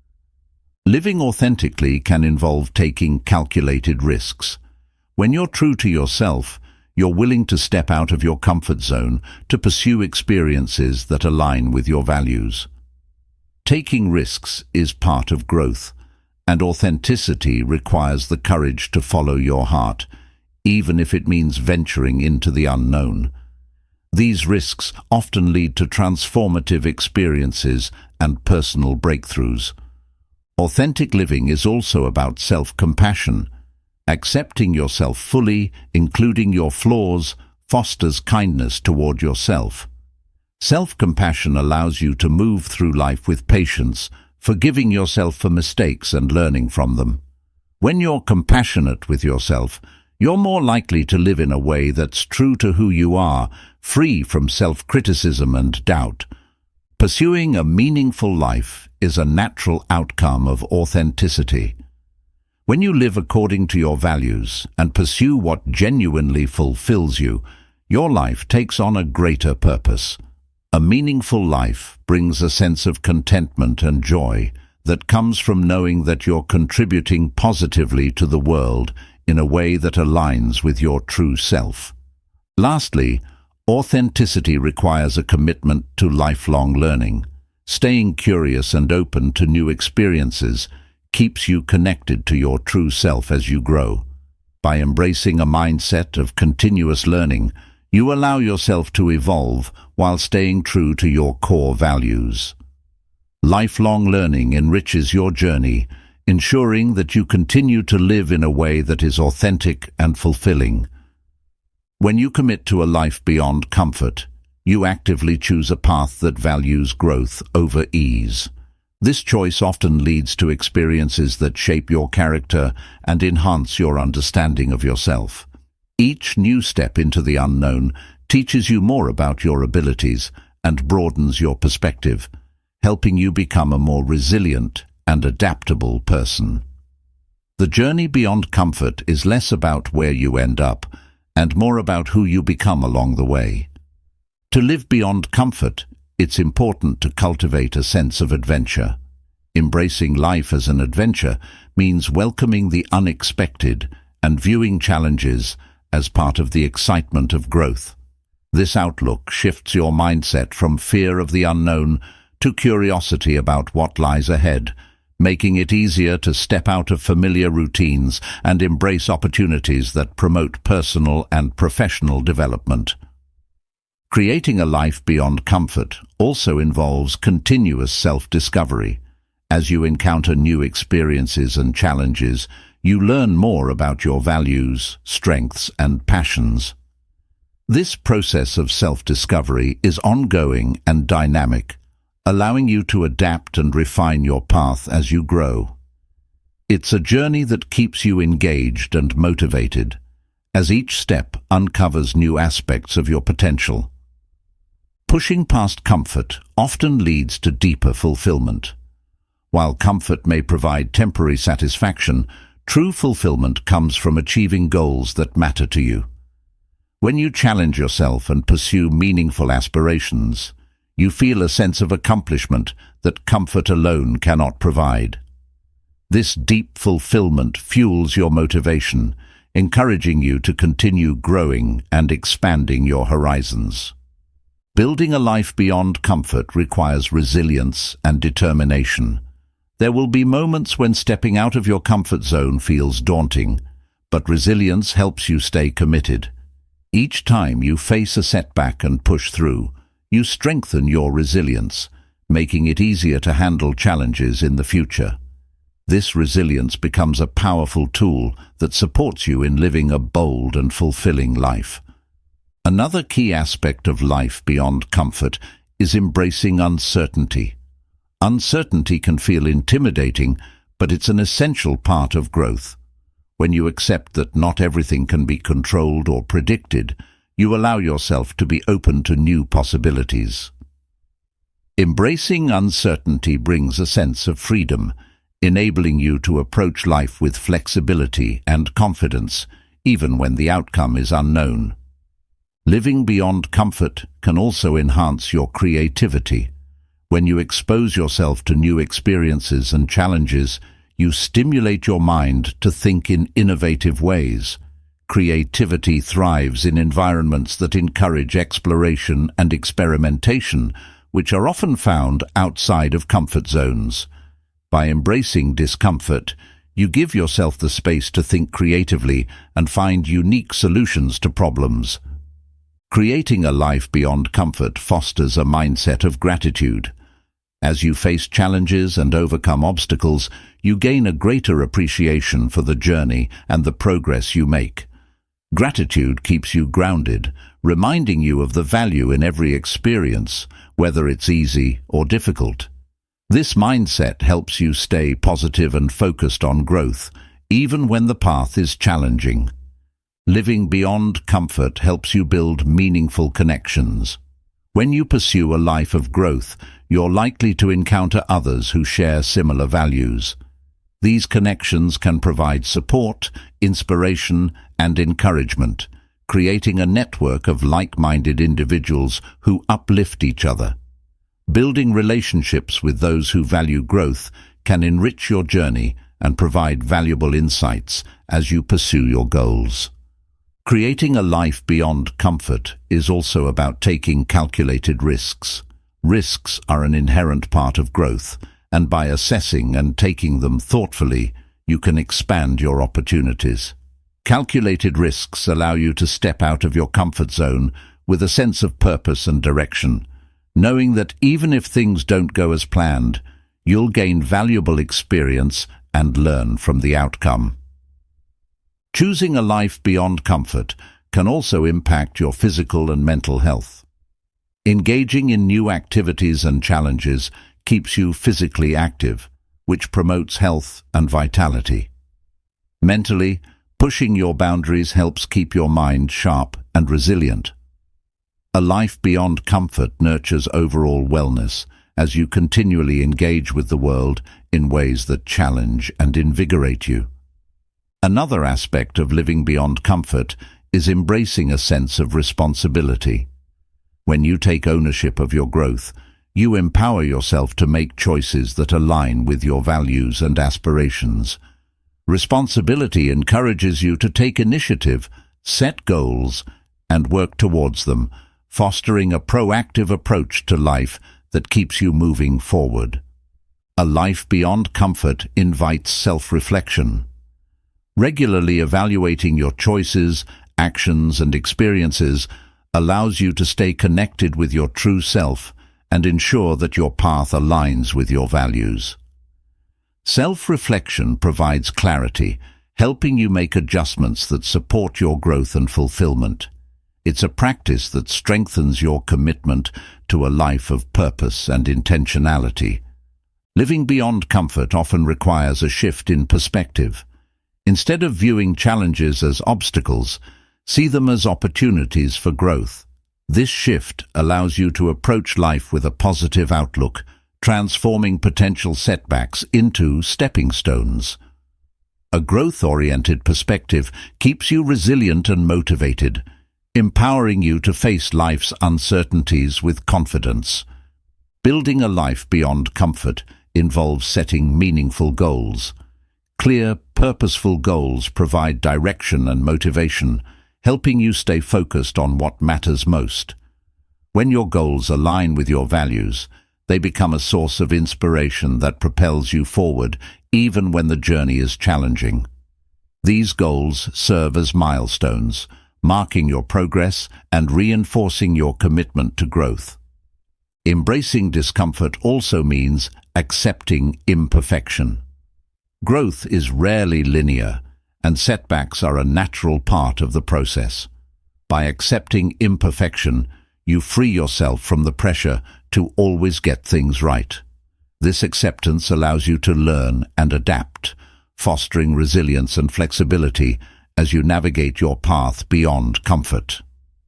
Living authentically can involve taking calculated risks. When you're true to yourself, you're willing to step out of your comfort zone to pursue experiences that align with your values. Taking risks is part of growth, and authenticity requires the courage to follow your heart, even if it means venturing into the unknown. These risks often lead to transformative experiences and personal breakthroughs. Authentic living is also about self-compassion. Accepting yourself fully, including your flaws, fosters kindness toward yourself. Self-compassion allows you to move through life with patience, forgiving yourself for mistakes and learning from them. When you're compassionate with yourself, you're more likely to live in a way that's true to who you are, free from self-criticism and doubt. Pursuing a meaningful life is a natural outcome of authenticity. When you live according to your values and pursue what genuinely fulfills you, your life takes on a greater purpose. A meaningful life brings a sense of contentment and joy that comes from knowing that you're contributing positively to the world in a way that aligns with your true self. Lastly, authenticity requires a commitment to lifelong learning. Staying curious and open to new experiences keeps you connected to your true self as you grow. By embracing a mindset of continuous learning, you allow yourself to evolve while staying true to your core values. Lifelong learning enriches your journey, ensuring that you continue to live in a way that is authentic and fulfilling. When you commit to a life beyond comfort, you actively choose a path that values growth over ease. This choice often leads to experiences that shape your character and enhance your understanding of yourself. Each new step into the unknown teaches you more about your abilities and broadens your perspective, helping you become a more resilient and adaptable person. The journey beyond comfort is less about where you end up and more about who you become along the way. To live beyond comfort, it's important to cultivate a sense of adventure. Embracing life as an adventure means welcoming the unexpected and viewing challenges as part of the excitement of growth. This outlook shifts your mindset from fear of the unknown to curiosity about what lies ahead, making it easier to step out of familiar routines and embrace opportunities that promote personal and professional development. Creating a life beyond comfort also involves continuous self-discovery. As you encounter new experiences and challenges, you learn more about your values, strengths, and passions. This process of self-discovery is ongoing and dynamic, allowing you to adapt and refine your path as you grow. It's a journey that keeps you engaged and motivated, as each step uncovers new aspects of your potential. Pushing past comfort often leads to deeper fulfillment. While comfort may provide temporary satisfaction, true fulfillment comes from achieving goals that matter to you. When you challenge yourself and pursue meaningful aspirations, you feel a sense of accomplishment that comfort alone cannot provide. This deep fulfillment fuels your motivation, encouraging you to continue growing and expanding your horizons. Building a life beyond comfort requires resilience and determination. There will be moments when stepping out of your comfort zone feels daunting, but resilience helps you stay committed. Each time you face a setback and push through, you strengthen your resilience, making it easier to handle challenges in the future. This resilience becomes a powerful tool that supports you in living a bold and fulfilling life. Another key aspect of life beyond comfort is embracing uncertainty. Uncertainty can feel intimidating, but it's an essential part of growth. When you accept that not everything can be controlled or predicted, you allow yourself to be open to new possibilities. Embracing uncertainty brings a sense of freedom, enabling you to approach life with flexibility and confidence, even when the outcome is unknown. Living beyond comfort can also enhance your creativity. When you expose yourself to new experiences and challenges, you stimulate your mind to think in innovative ways. Creativity thrives in environments that encourage exploration and experimentation, which are often found outside of comfort zones. By embracing discomfort, you give yourself the space to think creatively and find unique solutions to problems. Creating a life beyond comfort fosters a mindset of gratitude. As you face challenges and overcome obstacles, you gain a greater appreciation for the journey and the progress you make. Gratitude keeps you grounded, reminding you of the value in every experience, whether it's easy or difficult. This mindset helps you stay positive and focused on growth, even when the path is challenging. Living beyond comfort helps you build meaningful connections. When you pursue a life of growth, you're likely to encounter others who share similar values. These connections can provide support, inspiration, and encouragement, creating a network of like-minded individuals who uplift each other. Building relationships with those who value growth can enrich your journey and provide valuable insights as you pursue your goals. Creating a life beyond comfort is also about taking calculated risks. Risks are an inherent part of growth, and by assessing and taking them thoughtfully, you can expand your opportunities. Calculated risks allow you to step out of your comfort zone with a sense of purpose and direction, knowing that even if things don't go as planned, you'll gain valuable experience and learn from the outcome. Choosing a life beyond comfort can also impact your physical and mental health. Engaging in new activities and challenges keeps you physically active, which promotes health and vitality. Mentally, pushing your boundaries helps keep your mind sharp and resilient. A life beyond comfort nurtures overall wellness as you continually engage with the world in ways that challenge and invigorate you. Another aspect of living beyond comfort is embracing a sense of responsibility. When you take ownership of your growth, you empower yourself to make choices that align with your values and aspirations. Responsibility encourages you to take initiative, set goals, and work towards them, fostering a proactive approach to life that keeps you moving forward. A life beyond comfort invites self-reflection. Regularly evaluating your choices, actions, and experiences allows you to stay connected with your true self and ensure that your path aligns with your values. Self-reflection provides clarity, helping you make adjustments that support your growth and fulfillment. It's a practice that strengthens your commitment to a life of purpose and intentionality. Living beyond comfort often requires a shift in perspective. Instead of viewing challenges as obstacles, see them as opportunities for growth. This shift allows you to approach life with a positive outlook, transforming potential setbacks into stepping stones. A growth-oriented perspective keeps you resilient and motivated, empowering you to face life's uncertainties with confidence. Building a life beyond comfort involves setting meaningful goals. Clear, purposeful goals provide direction and motivation, helping you stay focused on what matters most. When your goals align with your values, they become a source of inspiration that propels you forward even when the journey is challenging. These goals serve as milestones, marking your progress and reinforcing your commitment to growth. Embracing discomfort also means accepting imperfection. Growth is rarely linear, and setbacks are a natural part of the process. By accepting imperfection, you free yourself from the pressure to always get things right. This acceptance allows you to learn and adapt, fostering resilience and flexibility as you navigate your path beyond comfort.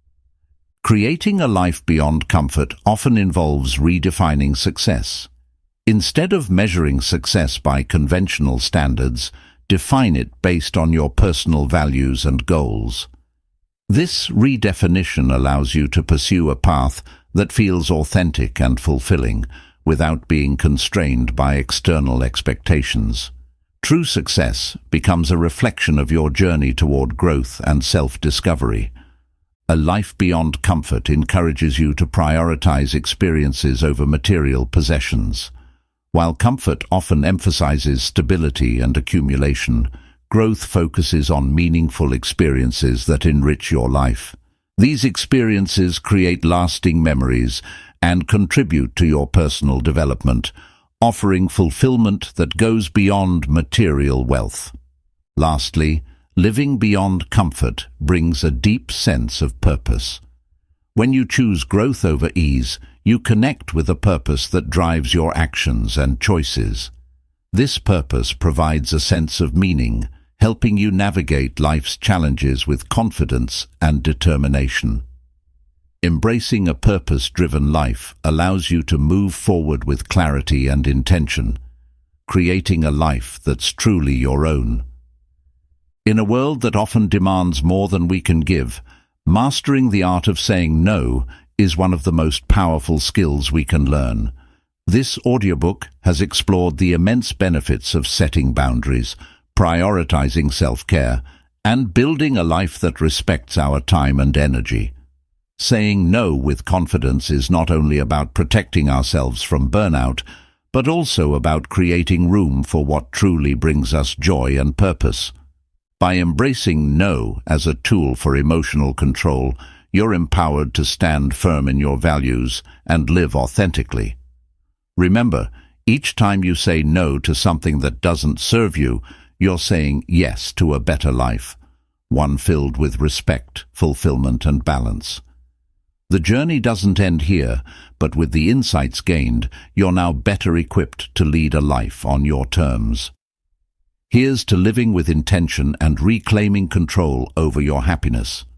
Creating a life beyond comfort often involves redefining success. Instead of measuring success by conventional standards, define it based on your personal values and goals. This redefinition allows you to pursue a path that feels authentic and fulfilling, without being constrained by external expectations. True success becomes a reflection of your journey toward growth and self-discovery. A life beyond comfort encourages you to prioritize experiences over material possessions. While comfort often emphasizes stability and accumulation, growth focuses on meaningful experiences that enrich your life. These experiences create lasting memories and contribute to your personal development, offering fulfillment that goes beyond material wealth. Lastly, living beyond comfort brings a deep sense of purpose. When you choose growth over ease, you connect with a purpose that drives your actions and choices. This purpose provides a sense of meaning, helping you navigate life's challenges with confidence and determination. Embracing a purpose-driven life allows you to move forward with clarity and intention, creating a life that's truly your own. In a world that often demands more than we can give, Mastering the art of saying no is one of the most powerful skills we can learn. This audiobook has explored the immense benefits of setting boundaries, prioritizing self-care, and building a life that respects our time and energy. Saying no with confidence is not only about protecting ourselves from burnout, but also about creating room for what truly brings us joy and purpose. By embracing no as a tool for emotional control, you're empowered to stand firm in your values and live authentically. Remember, each time you say no to something that doesn't serve you, you're saying yes to a better life, one filled with respect, fulfillment, and balance. The journey doesn't end here, but with the insights gained, you're now better equipped to lead a life on your terms. Here's to living with intention and reclaiming control over your happiness.